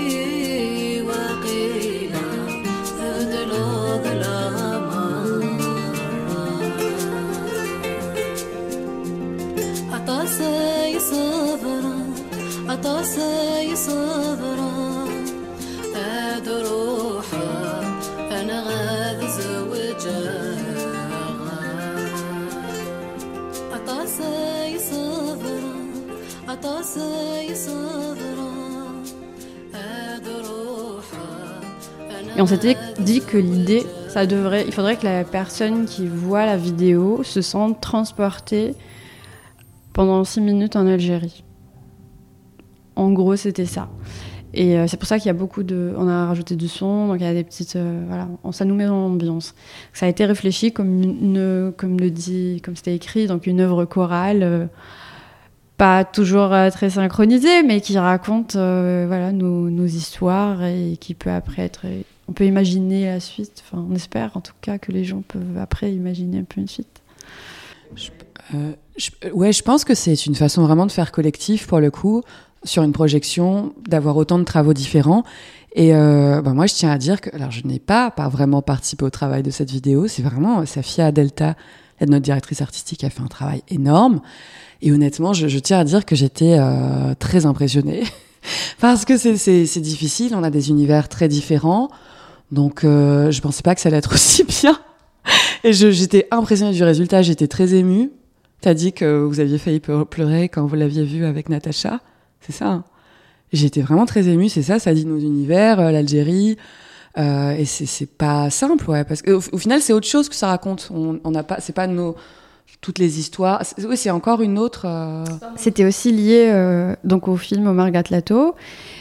وقيلة ذدلوض الأمر عطاسي صبرا عطاسي صبرا أدروحا أنا غاذ زوجها عطاسي صبرا عطاسي صبرا أدروحا. Et on s'était dit que l'idée, ça devrait, il faudrait que la personne qui voit la vidéo se sente transportée pendant six minutes en Algérie. En gros, c'était ça. Et euh, c'est pour ça qu'il y a beaucoup de... On a rajouté du son, donc il y a des petites... Euh, voilà, on, ça nous met dans l'ambiance. Ça a été réfléchi comme, une, comme le dit, comme c'était écrit, donc une œuvre chorale, euh, pas toujours euh, très synchronisée, mais qui raconte euh, voilà, nos, nos histoires et qui peut après être... On peut imaginer la suite. Enfin, on espère en tout cas que les gens peuvent après imaginer un peu une suite. Je, euh, je, ouais, je pense que c'est une façon vraiment de faire collectif pour le coup, sur une projection, d'avoir autant de travaux différents. Et euh, bah moi, je tiens à dire que, alors je n'ai pas, pas vraiment participé au travail de cette vidéo, c'est vraiment Safia Delta, notre directrice artistique, a fait un travail énorme. Et honnêtement, je, je tiens à dire que j'étais euh, très impressionnée. Parce que c'est, c'est, c'est difficile, on a des univers très différents. Donc, euh, je pensais pas que ça allait être aussi bien. Et je, j'étais impressionnée du résultat, j'étais très émue. T'as dit que vous aviez failli pleurer quand vous l'aviez vu avec Natacha. C'est ça. Hein. J'étais vraiment très émue, c'est ça, ça dit nos univers, euh, l'Algérie. Euh, et c'est, c'est pas simple, ouais. Parce qu'au au final, c'est autre chose que ça raconte. On, on n'a pas, c'est pas nos, toutes les histoires. C'est, oui, c'est encore une autre. Euh... C'était aussi lié euh, donc au film Omar Gatlato.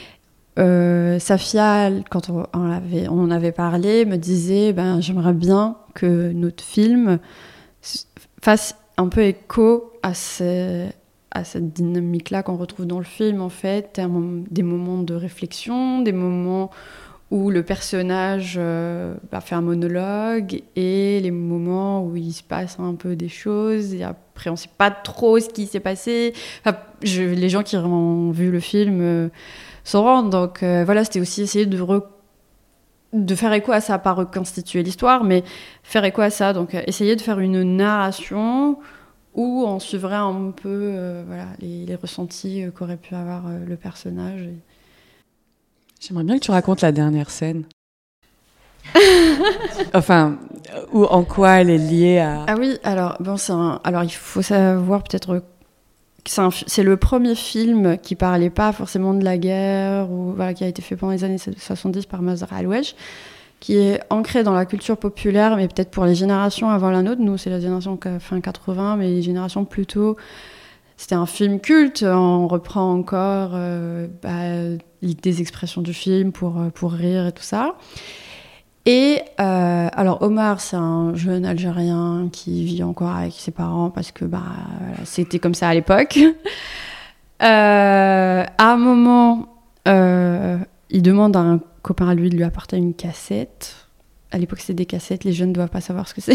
Euh, Safia, quand on, on, avait, on en avait parlé, me disait ben, j'aimerais bien que notre film fasse un peu écho à, ces, à cette dynamique-là qu'on retrouve dans le film, en fait, des moments de réflexion, des moments où le personnage euh, bah, fait un monologue et les moments où il se passe un peu des choses et après on ne sait pas trop ce qui s'est passé. Enfin, je, les gens qui ont vu le film euh, s'en rendent. Donc euh, voilà, c'était aussi essayer de, re... de faire écho à ça, pas reconstituer l'histoire, mais faire écho à ça. Donc euh, essayer de faire une narration où on suivrait un peu euh, voilà, les, les ressentis euh, qu'aurait pu avoir euh, le personnage. Et... J'aimerais bien que tu racontes la dernière scène. Enfin, ou en quoi elle est liée à... Ah oui, alors, bon, c'est un... alors il faut savoir peut-être que c'est, un... c'est le premier film qui parlait pas forcément de la guerre, ou voilà, qui a été fait pendant les années soixante-dix par Mazar Al-Ouej, qui est ancré dans la culture populaire, mais peut-être pour les générations avant la nôtre. Nous, c'est la génération fin quatre-vingts, mais les générations plus tôt... C'était un film culte, on reprend encore euh, bah, des expressions du film pour, pour rire et tout ça. Et euh, alors Omar, c'est un jeune Algérien qui vit encore avec ses parents parce que bah, c'était comme ça à l'époque. Euh, à un moment, euh, il demande à un copain à lui de lui apporter une cassette. À l'époque, c'était des cassettes, les jeunes ne doivent pas savoir ce que c'est.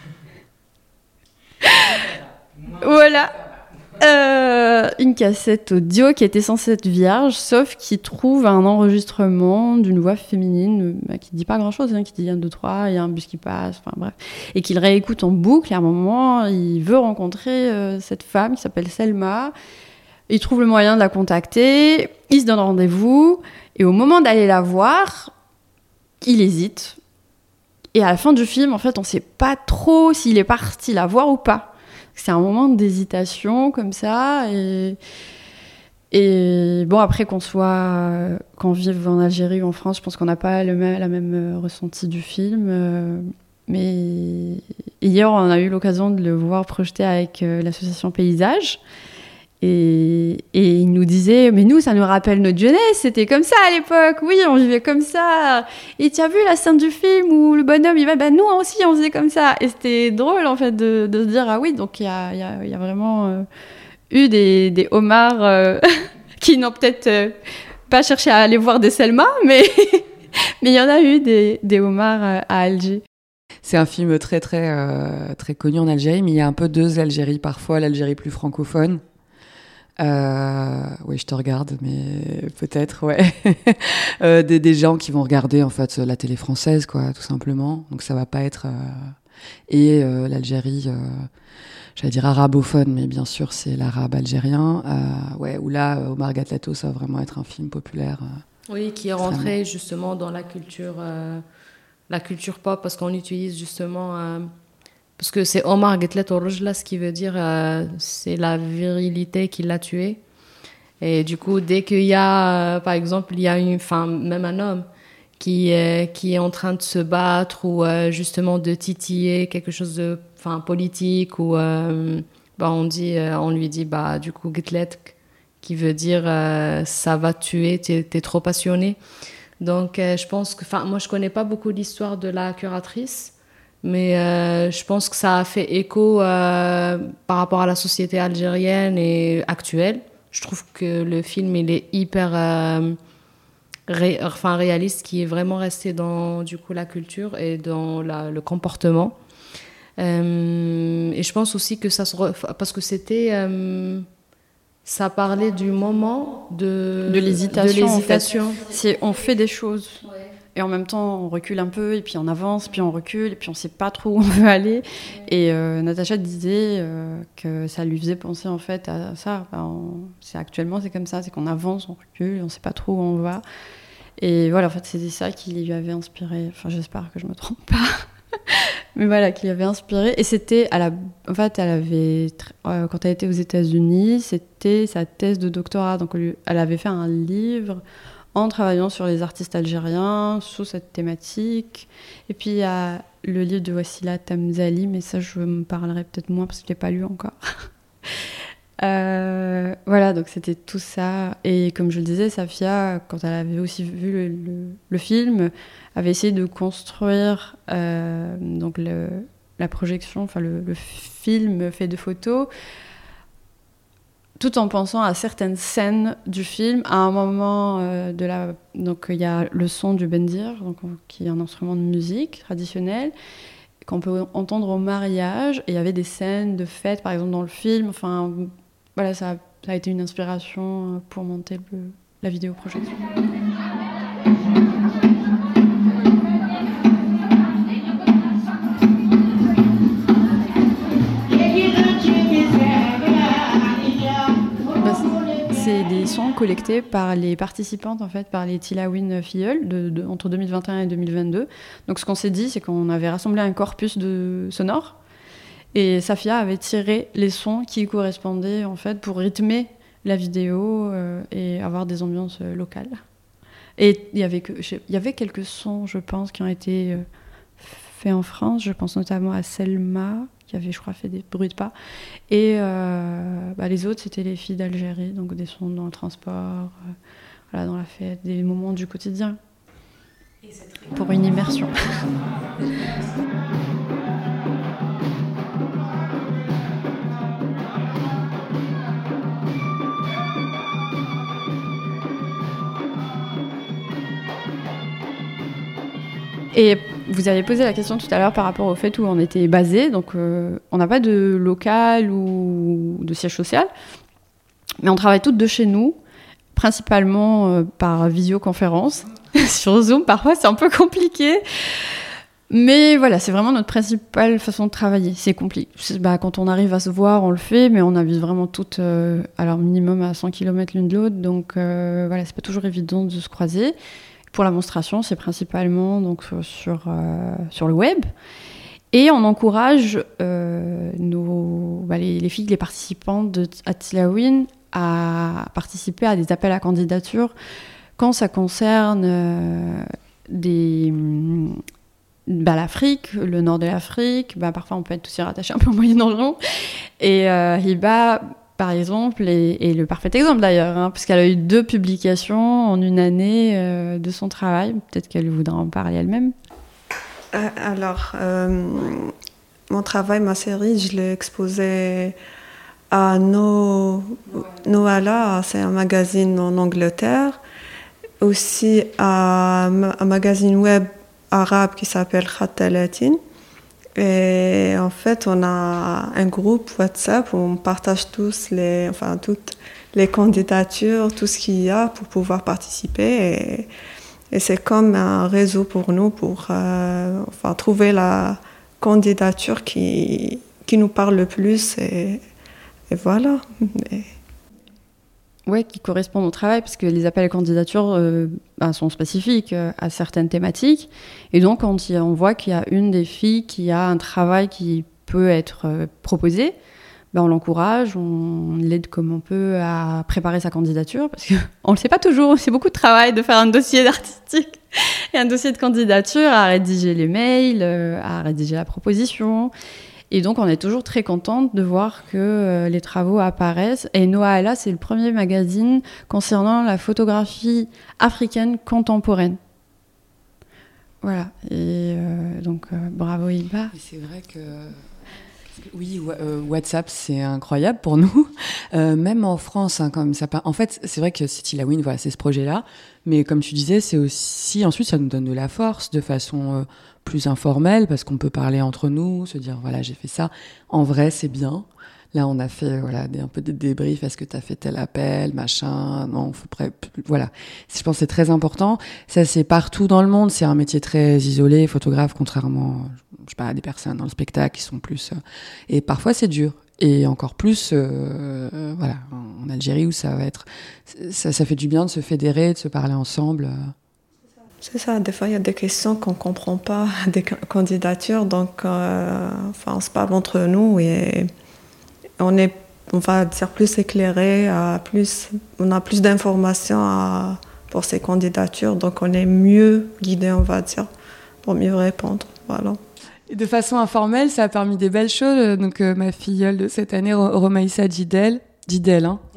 Voilà. Euh, une cassette audio qui était censée être vierge, sauf qu'il trouve un enregistrement d'une voix féminine bah, qui dit pas grand chose, hein, qui dit un, deux, trois, il y a un bus qui passe, enfin bref, et qu'il réécoute en boucle. Et à un moment, il veut rencontrer euh, cette femme qui s'appelle Selma. Il trouve le moyen de la contacter, il se donne rendez-vous, et au moment d'aller la voir, il hésite. Et à la fin du film, en fait, on sait pas trop s'il est parti la voir ou pas. C'est un moment d'hésitation comme ça. Et, et bon, après qu'on soit, qu'on vive en Algérie ou en France, je pense qu'on n'a pas le même, la même ressenti du film. Euh, mais hier, on a eu l'occasion de le voir projeté avec euh, l'association Paysage. Et, et il nous disait, mais nous, ça nous rappelle notre jeunesse, c'était comme ça à l'époque, oui, on vivait comme ça. Et tu as vu la scène du film où le bonhomme, il va, bah nous aussi, on faisait comme ça. Et c'était drôle, en fait, de, de se dire, ah oui, donc il y a, y a, y a vraiment euh, eu des, des homards euh, qui n'ont peut-être euh, pas cherché à aller voir des Selma, mais mais il y en a eu des, des homards euh, à Alger. C'est un film très, très, euh, très connu en Algérie, mais il y a un peu deux Algéries, parfois l'Algérie plus francophone. Euh, oui, je te regarde, mais peut-être, ouais. euh, des, des gens qui vont regarder, en fait, la télé française, quoi, tout simplement. Donc ça va pas être... Euh... Et euh, l'Algérie, euh, j'allais dire arabophone, mais bien sûr, c'est l'arabe algérien. Euh, ouais, où là, Omar Gatlato, ça va vraiment être un film populaire. Euh, oui, qui est rentré justement dans la culture... Euh... la culture pop, parce qu'on utilise justement... Euh, parce que c'est Omar Gatlato Rojla, ce qui veut dire euh, c'est la virilité qui l'a tué. Et du coup, dès qu'il y a, euh, par exemple, il y a une femme, même un homme, qui, euh, qui est en train de se battre ou euh, justement de titiller quelque chose de politique, ou euh, bah, on, dit, euh, on lui dit, bah, du coup, Gatlet, qui veut dire euh, ça va tuer, t'es, t'es trop passionné. Donc, euh, je pense que, enfin, moi, je connais pas beaucoup l'histoire de la curatrice, mais euh, je pense que ça a fait écho euh, par rapport à la société algérienne et actuelle. Je trouve que le film, il est hyper, euh, ré, enfin, réaliste, qui est vraiment resté dans, du coup, la culture et dans la, le comportement. Euh, et je pense aussi que ça se, re, parce que c'était, euh, ça parlait du moment de, de l'hésitation. De l'hésitation. En fait. C'est, on fait des choses. Ouais. Et en même temps, on recule un peu, et puis on avance, puis on recule, et puis on ne sait pas trop où on veut aller. Ouais. Et euh, Natacha disait euh, que ça lui faisait penser en fait à ça. Enfin, on, c'est, actuellement, c'est comme ça, c'est qu'on avance, on recule, et on ne sait pas trop où on va. Et voilà, en fait, c'était ça qui lui avait inspiré. Enfin, j'espère que je ne me trompe pas. Mais voilà, qui lui avait inspiré. Et c'était, à la, en fait, elle avait, euh, quand elle était aux États-Unis, c'était sa thèse de doctorat. Donc, elle avait fait un livre en travaillant sur les artistes algériens, sous cette thématique. Et puis, il y a le livre de Wassila Tamzali, mais ça, je me parlerai peut-être moins parce que je ne l'ai pas lu encore. euh, voilà, donc c'était tout ça. Et comme je le disais, Safia, quand elle avait aussi vu le, le, le film, avait essayé de construire euh, donc le, la projection, enfin le, le film fait de photos, tout en pensant à certaines scènes du film. À un moment euh, de la, donc il y a le son du bendir, donc qui est un instrument de musique traditionnel qu'on peut entendre au mariage. Et il y avait des scènes de fête, par exemple dans le film. Enfin, voilà, ça a, ça a été une inspiration pour monter le, la vidéoprojection. C'est des sons collectés par les participantes, en fait, par les Tilawin Filleuls, de, de, entre deux mille vingt et un et deux mille vingt-deux. Donc ce qu'on s'est dit, c'est qu'on avait rassemblé un corpus de sonores, et Safia avait tiré les sons qui correspondaient, en fait, pour rythmer la vidéo euh, et avoir des ambiances euh, locales. Et il y avait que, il y avait quelques sons, je pense, qui ont été euh, faits en France. Je pense notamment à Selma, qui avait, je crois, fait des bruits de pas. Et euh, bah, les autres, c'était les filles d'Algérie, donc des sons dans le transport, euh, voilà, dans la fête, des moments du quotidien. Et c'est très pour une immersion. Et vous avez posé la question tout à l'heure par rapport au fait où on était basé. Donc, euh, on n'a pas de local ou de siège social, mais on travaille toutes de chez nous, principalement euh, par visioconférence. Sur Zoom, parfois, c'est un peu compliqué. Mais voilà, c'est vraiment notre principale façon de travailler. C'est compliqué. Bah, quand on arrive à se voir, on le fait, mais on habite vraiment toutes, euh, alors minimum à cent kilomètres l'une de l'autre. Donc, euh, voilà, c'est pas toujours évident de se croiser. Pour la monstration, c'est principalement donc, sur, euh, sur le web. Et on encourage euh, nos, bah, les, les filles, les participantes de, à Tilawin à participer à des appels à candidature quand ça concerne euh, des, bah, l'Afrique, le nord de l'Afrique. Bah, parfois, on peut être aussi rattaché un peu au Moyen-Orient. Et euh, Hiba, par exemple, est, est le parfait exemple d'ailleurs, hein, parce qu'elle a eu deux publications en une année euh, de son travail. Peut-être qu'elle voudra en parler elle-même. Euh, alors, euh, mon travail, ma série, je l'ai exposée à No, Noala, c'est un magazine en Angleterre. Aussi à un magazine web arabe qui s'appelle Khatta Latine. Et en fait, on a un groupe WhatsApp où on partage tous les, enfin, toutes les candidatures, tout ce qu'il y a pour pouvoir participer. Et, et c'est comme un réseau pour nous pour euh, enfin, trouver la candidature qui, qui nous parle le plus. Et, et voilà. Et... Ouais, qui correspondent au travail, parce que les appels à candidature euh, bah, sont spécifiques euh, à certaines thématiques. Et donc, quand on voit qu'il y a une des filles qui a un travail qui peut être euh, proposé, bah, on l'encourage, on l'aide comme on peut à préparer sa candidature, parce qu'on ne le sait pas toujours, c'est beaucoup de travail de faire un dossier artistique et un dossier de candidature, à rédiger les mails, euh, à rédiger la proposition. Et donc, on est toujours très contente de voir que euh, les travaux apparaissent. Et Noala, c'est le premier magazine concernant la photographie africaine contemporaine. Voilà. Et euh, donc, euh, bravo Hiba. Et c'est vrai que... Oui, euh, WhatsApp, c'est incroyable pour nous. Euh, même en France, hein, comme ça. En fait, c'est vrai que City Lawin, voilà, c'est ce projet-là. Mais comme tu disais, c'est aussi... Ensuite, ça nous donne de la force de façon... Euh, plus informel, parce qu'on peut parler entre nous, se dire, voilà, j'ai fait ça. En vrai, c'est bien. Là, on a fait voilà, des, un peu de débrief. Est-ce que tu as fait tel appel, machin? Non, faut pré... voilà. Je pense que c'est très important. Ça, c'est partout dans le monde. C'est un métier très isolé, photographe, contrairement, je sais pas, à des personnes dans le spectacle qui sont plus... Euh... Et parfois, c'est dur. Et encore plus, euh, euh, voilà, en Algérie, où ça va être... Ça, ça fait du bien de se fédérer, de se parler ensemble. C'est ça, des fois il y a des questions qu'on ne comprend pas, des candidatures, donc euh, enfin, on se parle entre nous et on est, on va dire, plus éclairé, à plus, on a plus d'informations à, pour ces candidatures, donc on est mieux guidé, on va dire, pour mieux répondre. Voilà. Et de façon informelle, ça a permis des belles choses. Donc euh, ma filleule de cette année, Romaïssa Didel, Didel, hein.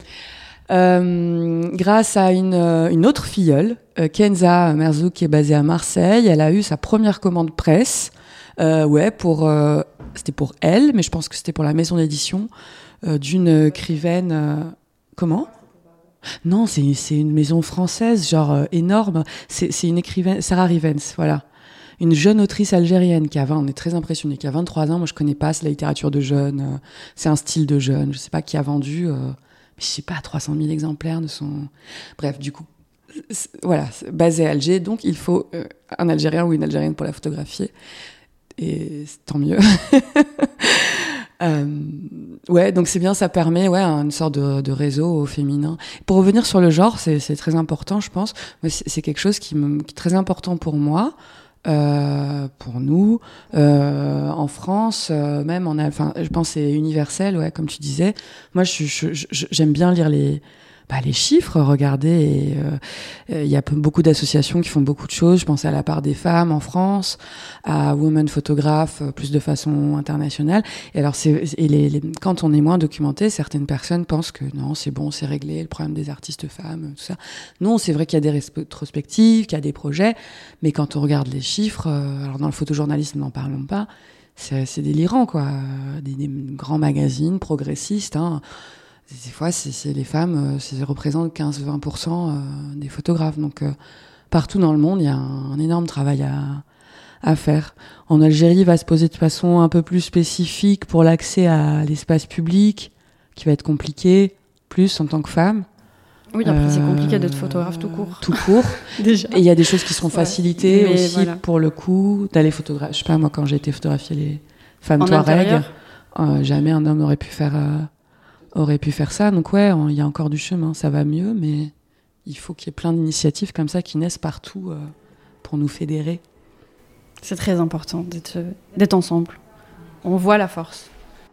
Euh, grâce à une, une autre filleule, euh, Kenza Merzouk, qui est basée à Marseille, elle a eu sa première commande presse. Euh, ouais, pour, euh, c'était pour elle, mais je pense que c'était pour la maison d'édition euh, d'une écrivaine. Euh, comment ? Non, c'est, c'est une maison française, genre euh, énorme. C'est, c'est une écrivaine, Sarah Rivens, voilà. Une jeune autrice algérienne qui a vingt, on est très impressionnés, qui a vingt-trois ans. Moi, je connais pas, c'est la littérature de jeunes. Euh, c'est un style de jeune. Je sais pas qui a vendu. Euh, je sais pas, trois cent mille exemplaires de son... Bref, du coup, voilà, basé à Alger, donc il faut euh, un Algérien ou une Algérienne pour la photographier. Et tant mieux. euh, ouais, donc c'est bien, ça permet ouais, une sorte de, de réseau au féminin. Pour revenir sur le genre, c'est, c'est très important, je pense. C'est, c'est quelque chose qui, me, qui est très important pour moi. Euh, pour nous, euh, en France, euh, même, on a, enfin, je pense que c'est universel, ouais, comme tu disais. Moi, je, je, je, j'aime bien lire les, bah, les chiffres, regarder. Il euh, y a beaucoup d'associations qui font beaucoup de choses. Je pensais à la part des femmes en France, à Women Photographes, plus de façon internationale. Et alors, c'est, et les, les, quand on est moins documenté, certaines personnes pensent que non, c'est bon, c'est réglé, le problème des artistes femmes, tout ça. Non, c'est vrai qu'il y a des rétrospectives, qu'il y a des projets, mais quand on regarde les chiffres, euh, alors dans le photojournalisme, n'en parlons pas, c'est, c'est délirant, quoi. Des, des grands magazines progressistes, hein. Des fois, c'est, c'est les femmes, ça représente quinze à vingt pour cent des photographes. Donc, euh, partout dans le monde, il y a un, un énorme travail à, à faire. En Algérie, il va se poser de façon un peu plus spécifique pour l'accès à l'espace public, qui va être compliqué, plus en tant que femme. Oui, après, euh, c'est compliqué d'être photographe tout court. Tout court. Déjà. Et il y a des choses qui seront facilitées ouais, aussi, voilà. Pour le coup, d'aller photographier. Je sais pas, moi, quand j'ai été photographier les femmes touareg, euh, jamais un homme n'aurait pu faire... Euh, aurait pu faire ça, donc ouais, il y a encore du chemin, ça va mieux, mais il faut qu'il y ait plein d'initiatives comme ça qui naissent partout euh, pour nous fédérer. C'est très important d'être, d'être ensemble. On voit la force.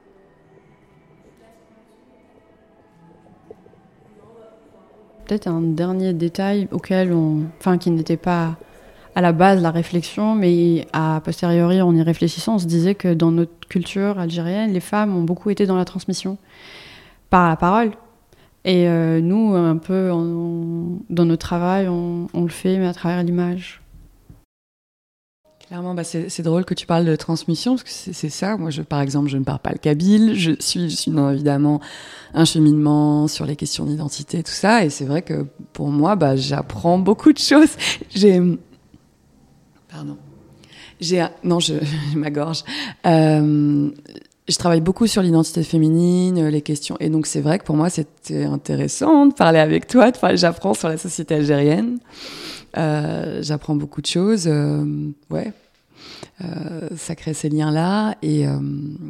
Peut-être un dernier détail auquel on... Enfin, qui n'était pas à la base la réflexion, mais a posteriori, en y réfléchissant, on se disait que dans notre culture algérienne, les femmes ont beaucoup été dans la transmission. Par la parole. Et euh, nous, un peu, on, dans notre travail, on, on le fait, mais à travers l'image. Clairement, bah c'est, c'est drôle que tu parles de transmission, parce que c'est, c'est ça. Moi, je, par exemple, je ne parle pas le kabyle. Je suis, je suis dans, évidemment, un cheminement sur les questions d'identité, tout ça. Et c'est vrai que pour moi, bah, j'apprends beaucoup de choses. J'ai... Pardon. J'ai... Non, je, je m'agorge. Euh, je travaille beaucoup sur l'identité féminine, les questions. Et donc, c'est vrai que pour moi, c'était intéressant de parler avec toi. De parler, j'apprends sur la société algérienne. Euh, j'apprends beaucoup de choses, euh, ouais. Euh, ça crée ces liens-là et euh,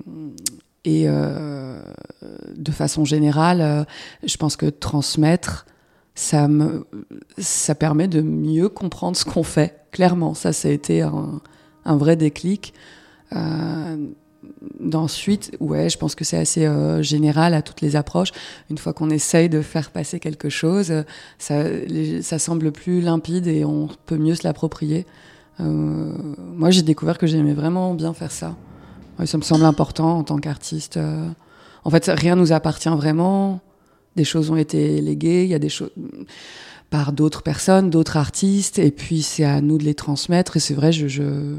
et euh, de façon générale, euh, je pense que transmettre, ça me, ça permet de mieux comprendre ce qu'on fait. Clairement, ça, ça a été un, un vrai déclic. Euh, D'ensuite, ouais, je pense que c'est assez euh, général à toutes les approches. Une fois qu'on essaye de faire passer quelque chose, ça, les, ça semble plus limpide et on peut mieux se l'approprier. Euh, moi, j'ai découvert que j'aimais vraiment bien faire ça. Ouais, ça me semble important en tant qu'artiste. Euh, en fait, rien nous appartient vraiment. Des choses ont été léguées, il y a des choses par d'autres personnes, d'autres artistes, et puis c'est à nous de les transmettre. Et c'est vrai, je... je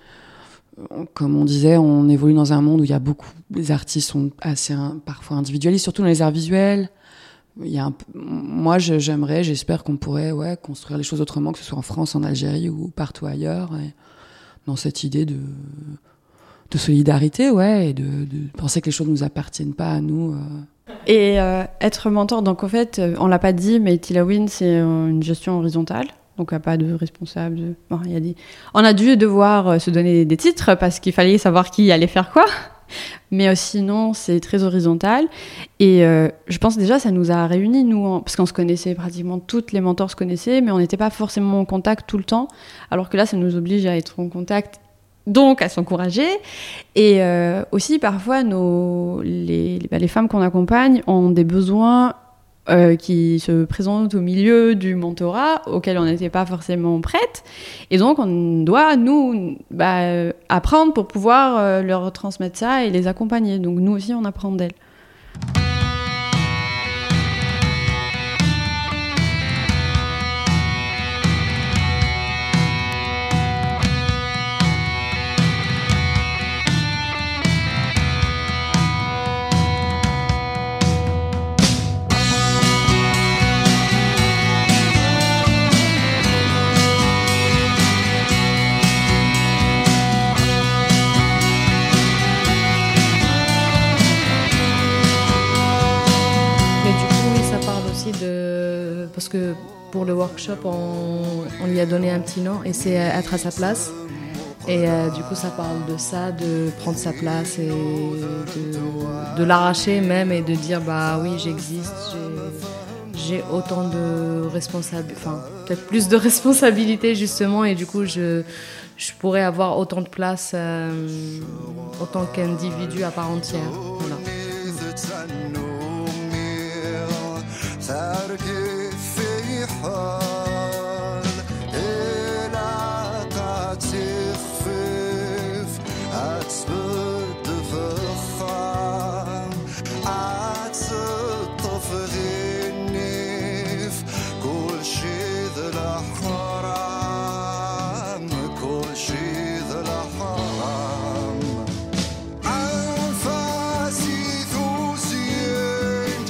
comme on disait, on évolue dans un monde où il y a beaucoup, les artistes sont assez parfois individualistes, surtout dans les arts visuels. Il y a un, moi, je, j'aimerais, j'espère qu'on pourrait, ouais, construire les choses autrement, que ce soit en France, en Algérie ou partout ailleurs, et dans cette idée de, de solidarité, ouais, et de, de penser que les choses ne nous appartiennent pas à nous. Euh. Et euh, être mentor, donc en fait, on l'a pas dit, mais Tilawin, c'est une gestion horizontale. Donc, il n'y a pas de responsable. De... Bon, y a des... On a dû devoir se donner des titres parce qu'il fallait savoir qui allait faire quoi. Mais euh, sinon, c'est très horizontal. Et euh, je pense déjà, ça nous a réunis, nous, en... parce qu'on se connaissait pratiquement, toutes les mentors se connaissaient, mais on n'était pas forcément en contact tout le temps. Alors que là, ça nous oblige à être en contact, donc à s'encourager. Et euh, aussi, parfois, nos... les... Bah, les femmes qu'on accompagne ont des besoins Euh, qui se présentent au milieu du mentorat auquel on n'était pas forcément prête, et donc on doit nous bah, euh, apprendre pour pouvoir euh, leur transmettre ça et les accompagner, donc nous aussi on apprend d'elles. De... Parce que pour le workshop, on, on lui a donné un petit nom et c'est être à sa place. Et euh, du coup, ça parle de ça, de prendre sa place et de, de l'arracher même et de dire bah oui, j'existe, j'ai, j'ai autant de responsabilités, enfin peut-être plus de responsabilités justement, et du coup, je, je pourrais avoir autant de place euh, autant qu'individu à part entière. Voilà. تركي في حال إلى تخفف أتسبت فخام أتسطف غنيف كل شي ذا الحرام كل شي ذا الحرام أنفاسي ثوسيت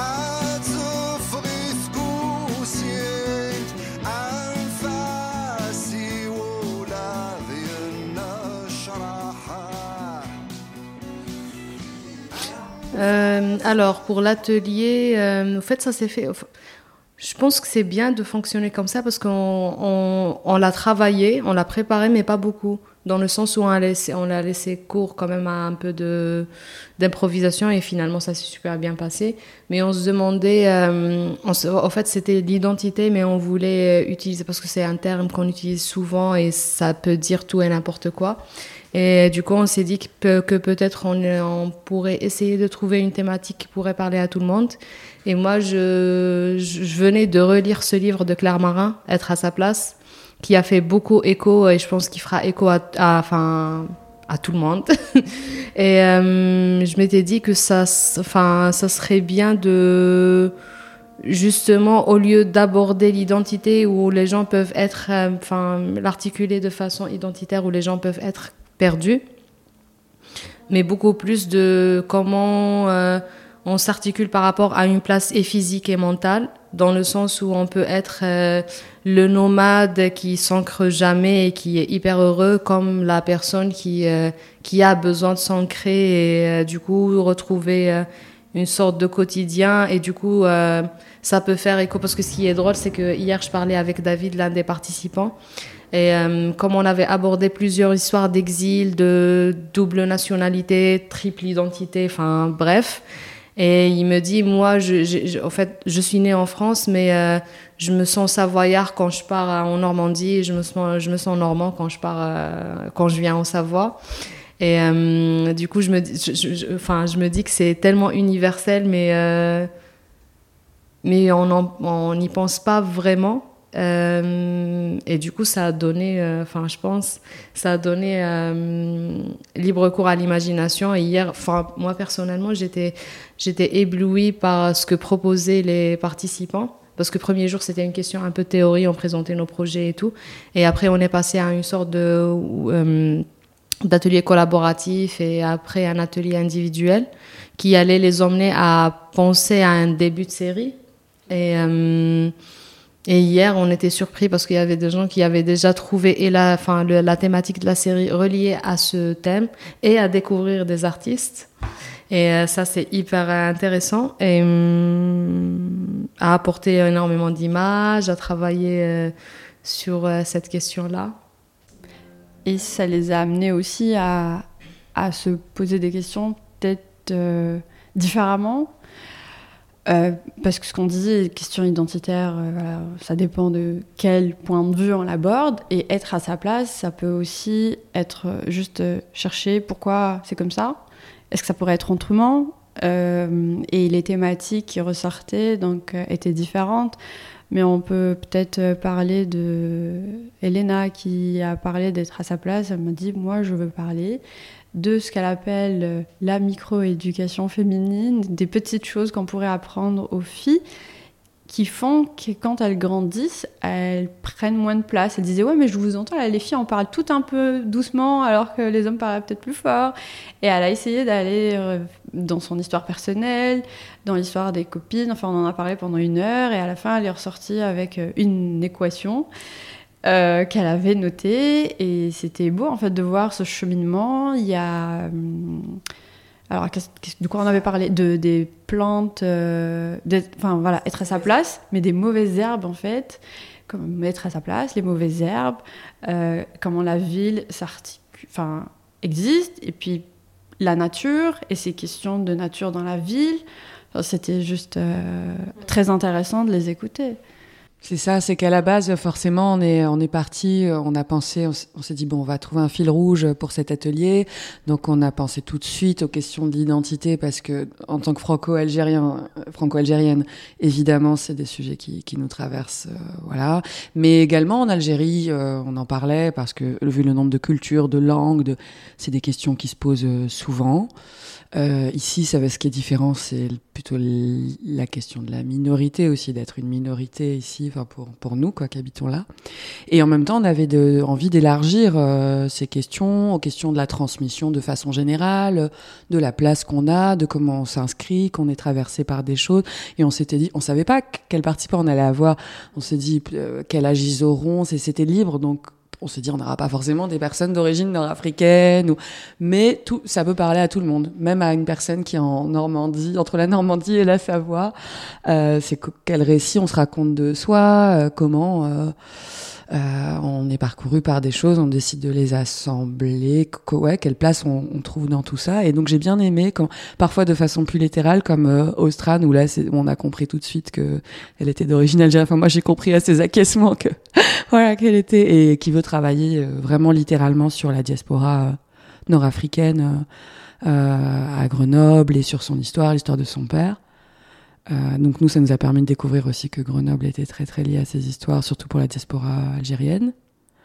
Euh, alors, pour l'atelier, euh, en fait, ça s'est fait... Je pense que c'est bien de fonctionner comme ça parce qu'on on, on l'a travaillé, on l'a préparé, mais pas beaucoup. Dans le sens où on a laissé, on a laissé cours quand même à un peu de, d'improvisation et finalement, ça s'est super bien passé. Mais on se demandait... Euh, on se, en fait, c'était l'identité, mais on voulait utiliser... Parce que c'est un terme qu'on utilise souvent et ça peut dire tout et n'importe quoi. Et du coup, on s'est dit que, peut, que peut-être on, on pourrait essayer de trouver une thématique qui pourrait parler à tout le monde. Et moi, je, je venais de relire ce livre de Claire Marin, Être à sa place, qui a fait beaucoup écho et je pense qu'il fera écho à, à, enfin, à tout le monde. Et euh, je m'étais dit que ça, enfin, ça serait bien de... justement, au lieu d'aborder l'identité où les gens peuvent être, enfin, euh, l'articuler de façon identitaire où les gens peuvent être perdus, mais beaucoup plus de comment euh, on s'articule par rapport à une place et physique et mentale, dans le sens où on peut être euh, le nomade qui s'ancre jamais et qui est hyper heureux, comme la personne qui, euh, qui a besoin de s'ancrer et euh, du coup retrouver euh, une sorte de quotidien. Et du coup, euh, ça peut faire écho, parce que ce qui est drôle, c'est que hier, je parlais avec David, l'un des participants, et euh, comme on avait abordé plusieurs histoires d'exil, de double nationalité, triple identité, enfin bref. Et il me dit, moi, je, je, je, en fait, je suis née en France, mais euh, je me sens savoyard quand je pars en Normandie, et je me sens, je me sens normand quand je pars, euh, quand je viens en Savoie. Et euh, du coup, je me, je, je, enfin, je me dis que c'est tellement universel, mais euh, mais on n'y pense pas vraiment. Euh, et du coup, ça a donné, enfin, euh, je pense, ça a donné euh, libre cours à l'imagination. Et hier, enfin, moi personnellement, j'étais, j'étais éblouie par ce que proposaient les participants. Parce que le premier jour, c'était une question un peu théorie, on présentait nos projets et tout. Et après, on est passé à une sorte de, euh, d'atelier collaboratif et après un atelier individuel qui allait les emmener à penser à un début de série. Et... Euh, Et hier, on était surpris parce qu'il y avait des gens qui avaient déjà trouvé et la, enfin, le, la thématique de la série reliée à ce thème et à découvrir des artistes. Et euh, ça, c'est hyper intéressant et hum, à apporter énormément d'images, à travailler euh, sur euh, cette question-là. Et ça les a amenés aussi à, à se poser des questions peut-être euh, différemment. Euh, parce que ce qu'on disait, les questions identitaires, euh, voilà, ça dépend de quel point de vue on l'aborde. Et être à sa place, ça peut aussi être juste euh, chercher pourquoi c'est comme ça. Est-ce que ça pourrait être autrement euh, Et les thématiques qui ressortaient donc, euh, étaient différentes. Mais on peut peut-être parler de Elena qui a parlé d'être à sa place. Elle m'a dit, moi, je veux parler de ce qu'elle appelle la micro-éducation féminine, des petites choses qu'on pourrait apprendre aux filles qui font que quand elles grandissent, elles prennent moins de place. Elle disait, ouais, mais je vous entends, là, les filles en parlent tout un peu doucement, alors que les hommes parlent peut-être plus fort. Et elle a essayé d'aller dans son histoire personnelle, dans l'histoire des copines. Enfin, on en a parlé pendant une heure, et à la fin, elle est ressortie avec une équation euh, qu'elle avait notée. Et c'était beau, en fait, de voir ce cheminement. Il y a... Alors, de quoi on avait parlé ? De, des plantes, euh, enfin voilà, être à sa place, mais des mauvaises herbes en fait, comme être à sa place, les mauvaises herbes, euh, comment la ville enfin, existe, et puis la nature, et ces questions de nature dans la ville. Enfin, c'était juste euh, très intéressant de les écouter. C'est ça, c'est qu'à la base, forcément, on est, on est parti, on a pensé, on s'est dit, bon, on va trouver un fil rouge pour cet atelier. Donc, on a pensé tout de suite aux questions de l'identité parce que, en tant que franco-algérien, franco-algérienne, évidemment, c'est des sujets qui, qui nous traversent, euh, voilà. Mais également, en Algérie, euh, on en parlait parce que, vu le nombre de cultures, de langues, de, c'est des questions qui se posent souvent. Euh, ici, ça va, ce qui est différent, c'est plutôt la question de la minorité aussi, d'être une minorité ici, enfin pour pour nous quoi, qui habitons là. Et en même temps, on avait de, envie d'élargir euh, ces questions aux questions de la transmission de façon générale, de la place qu'on a, de comment on s'inscrit, qu'on est traversé par des choses. Et on s'était dit, on savait pas quel participant on allait avoir. On s'est dit euh, quel âge ils auront. C'était libre, donc. On s'est dit, on n'aura pas forcément des personnes d'origine nord-africaine, ou... mais tout, ça peut parler à tout le monde, même à une personne qui est en Normandie, entre la Normandie et la Savoie. Euh, c'est quel récit on se raconte de soi, euh, comment euh, euh, on est parcouru par des choses, on décide de les assembler, que, ouais, quelle place on, on trouve dans tout ça. Et donc j'ai bien aimé, quand, parfois de façon plus littérale, comme euh, Austran, où là c'est, on a compris tout de suite que elle était d'origine algérienne. Enfin moi j'ai compris à ses acquiescements que voilà qu'elle était, et qui veut travailler euh, vraiment littéralement sur la diaspora euh, nord-africaine euh, à Grenoble et sur son histoire, l'histoire de son père. Euh, donc nous, ça nous a permis de découvrir aussi que Grenoble était très très lié à ces histoires, surtout pour la diaspora algérienne,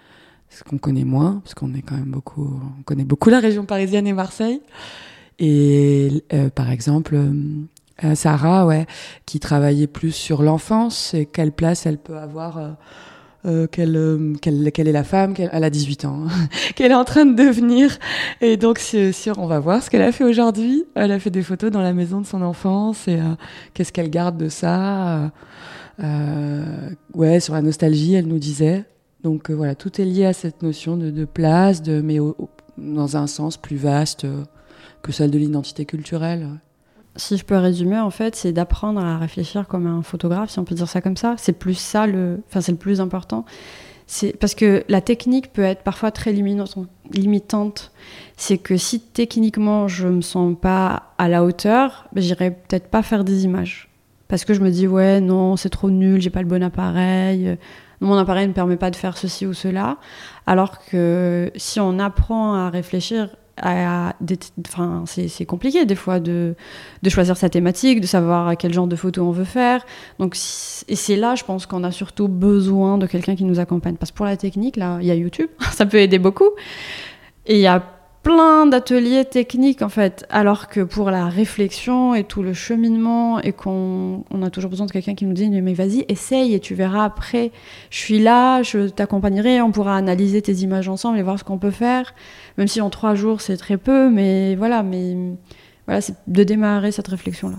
ce qu'on connaît moins, parce qu'on est quand même beaucoup, on connaît beaucoup la région parisienne et Marseille. Et euh, par exemple, euh, Euh, Sarah, ouais, qui travaillait plus sur l'enfance et quelle place elle peut avoir, euh, euh, quelle, euh, quelle, quelle est la femme, quelle, elle a dix-huit ans, hein, qu'elle est en train de devenir. Et donc, c'est sûr, on va voir ce qu'elle a fait aujourd'hui. Elle a fait des photos dans la maison de son enfance et euh, qu'est-ce qu'elle garde de ça. Euh, ouais, sur la nostalgie, elle nous disait. Donc euh, voilà, tout est lié à cette notion de, de place, de, mais au, au, dans un sens plus vaste euh, que celle de l'identité culturelle. Si je peux résumer, en fait, c'est d'apprendre à réfléchir comme un photographe, si on peut dire ça comme ça. C'est plus ça, le... enfin, c'est le plus important. C'est... Parce que la technique peut être parfois très limitante. C'est que si techniquement je me sens pas à la hauteur, ben, j'irai peut-être pas faire des images. Parce que je me dis, ouais, non, c'est trop nul, j'ai pas le bon appareil. Mon appareil ne me permet pas de faire ceci ou cela. Alors que si on apprend à réfléchir, à, à des, enfin, c'est, c'est compliqué des fois de, de choisir sa thématique, de savoir quel genre de photo on veut faire. Donc, et c'est là, je pense qu'on a surtout besoin de quelqu'un qui nous accompagne. Parce que pour la technique, là, il y a YouTube, ça peut aider beaucoup. Et il y a plein d'ateliers techniques, en fait. Alors que pour la réflexion et tout le cheminement, et qu'on on a toujours besoin de quelqu'un qui nous dit « Mais vas-y, essaye et tu verras après. Je suis là, je t'accompagnerai, on pourra analyser tes images ensemble et voir ce qu'on peut faire. » Même si en trois jours, c'est très peu, mais voilà, mais voilà, c'est de démarrer cette réflexion-là.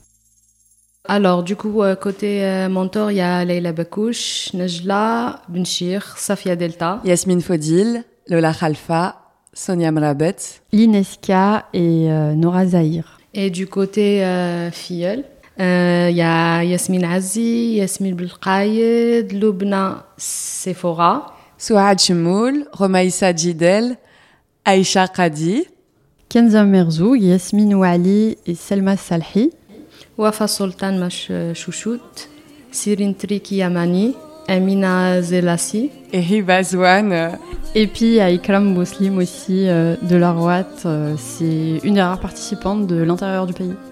Alors, du coup, côté euh, mentor, il y a Leila Bakouche, Najla Benchir, Safia Delta, Yasmine Fodil, Lola Khalfa, Sonia Mrabet, Lineska et euh, Nora Zahir. Et du côté euh, filleul, il euh, y a Yasmine Azi, Yasmine Belqaïd, Lubna Sephora, Souad Chemoul, Romaïssa Jidel, Aïcha Qadi, Kenza Merzou, Yasmine Ouali et Selma Salhi, Wafa Sultan Mash Chouchout, Sirin Triki Yamani, Amina Zelassi et Hiba Zouane. Et puis il y a Ikram Mouslim aussi euh, de l'Arwat, euh, c'est une des rares participantes de l'intérieur du pays.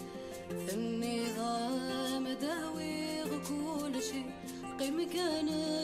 النظام داوي كل شيء قيم كان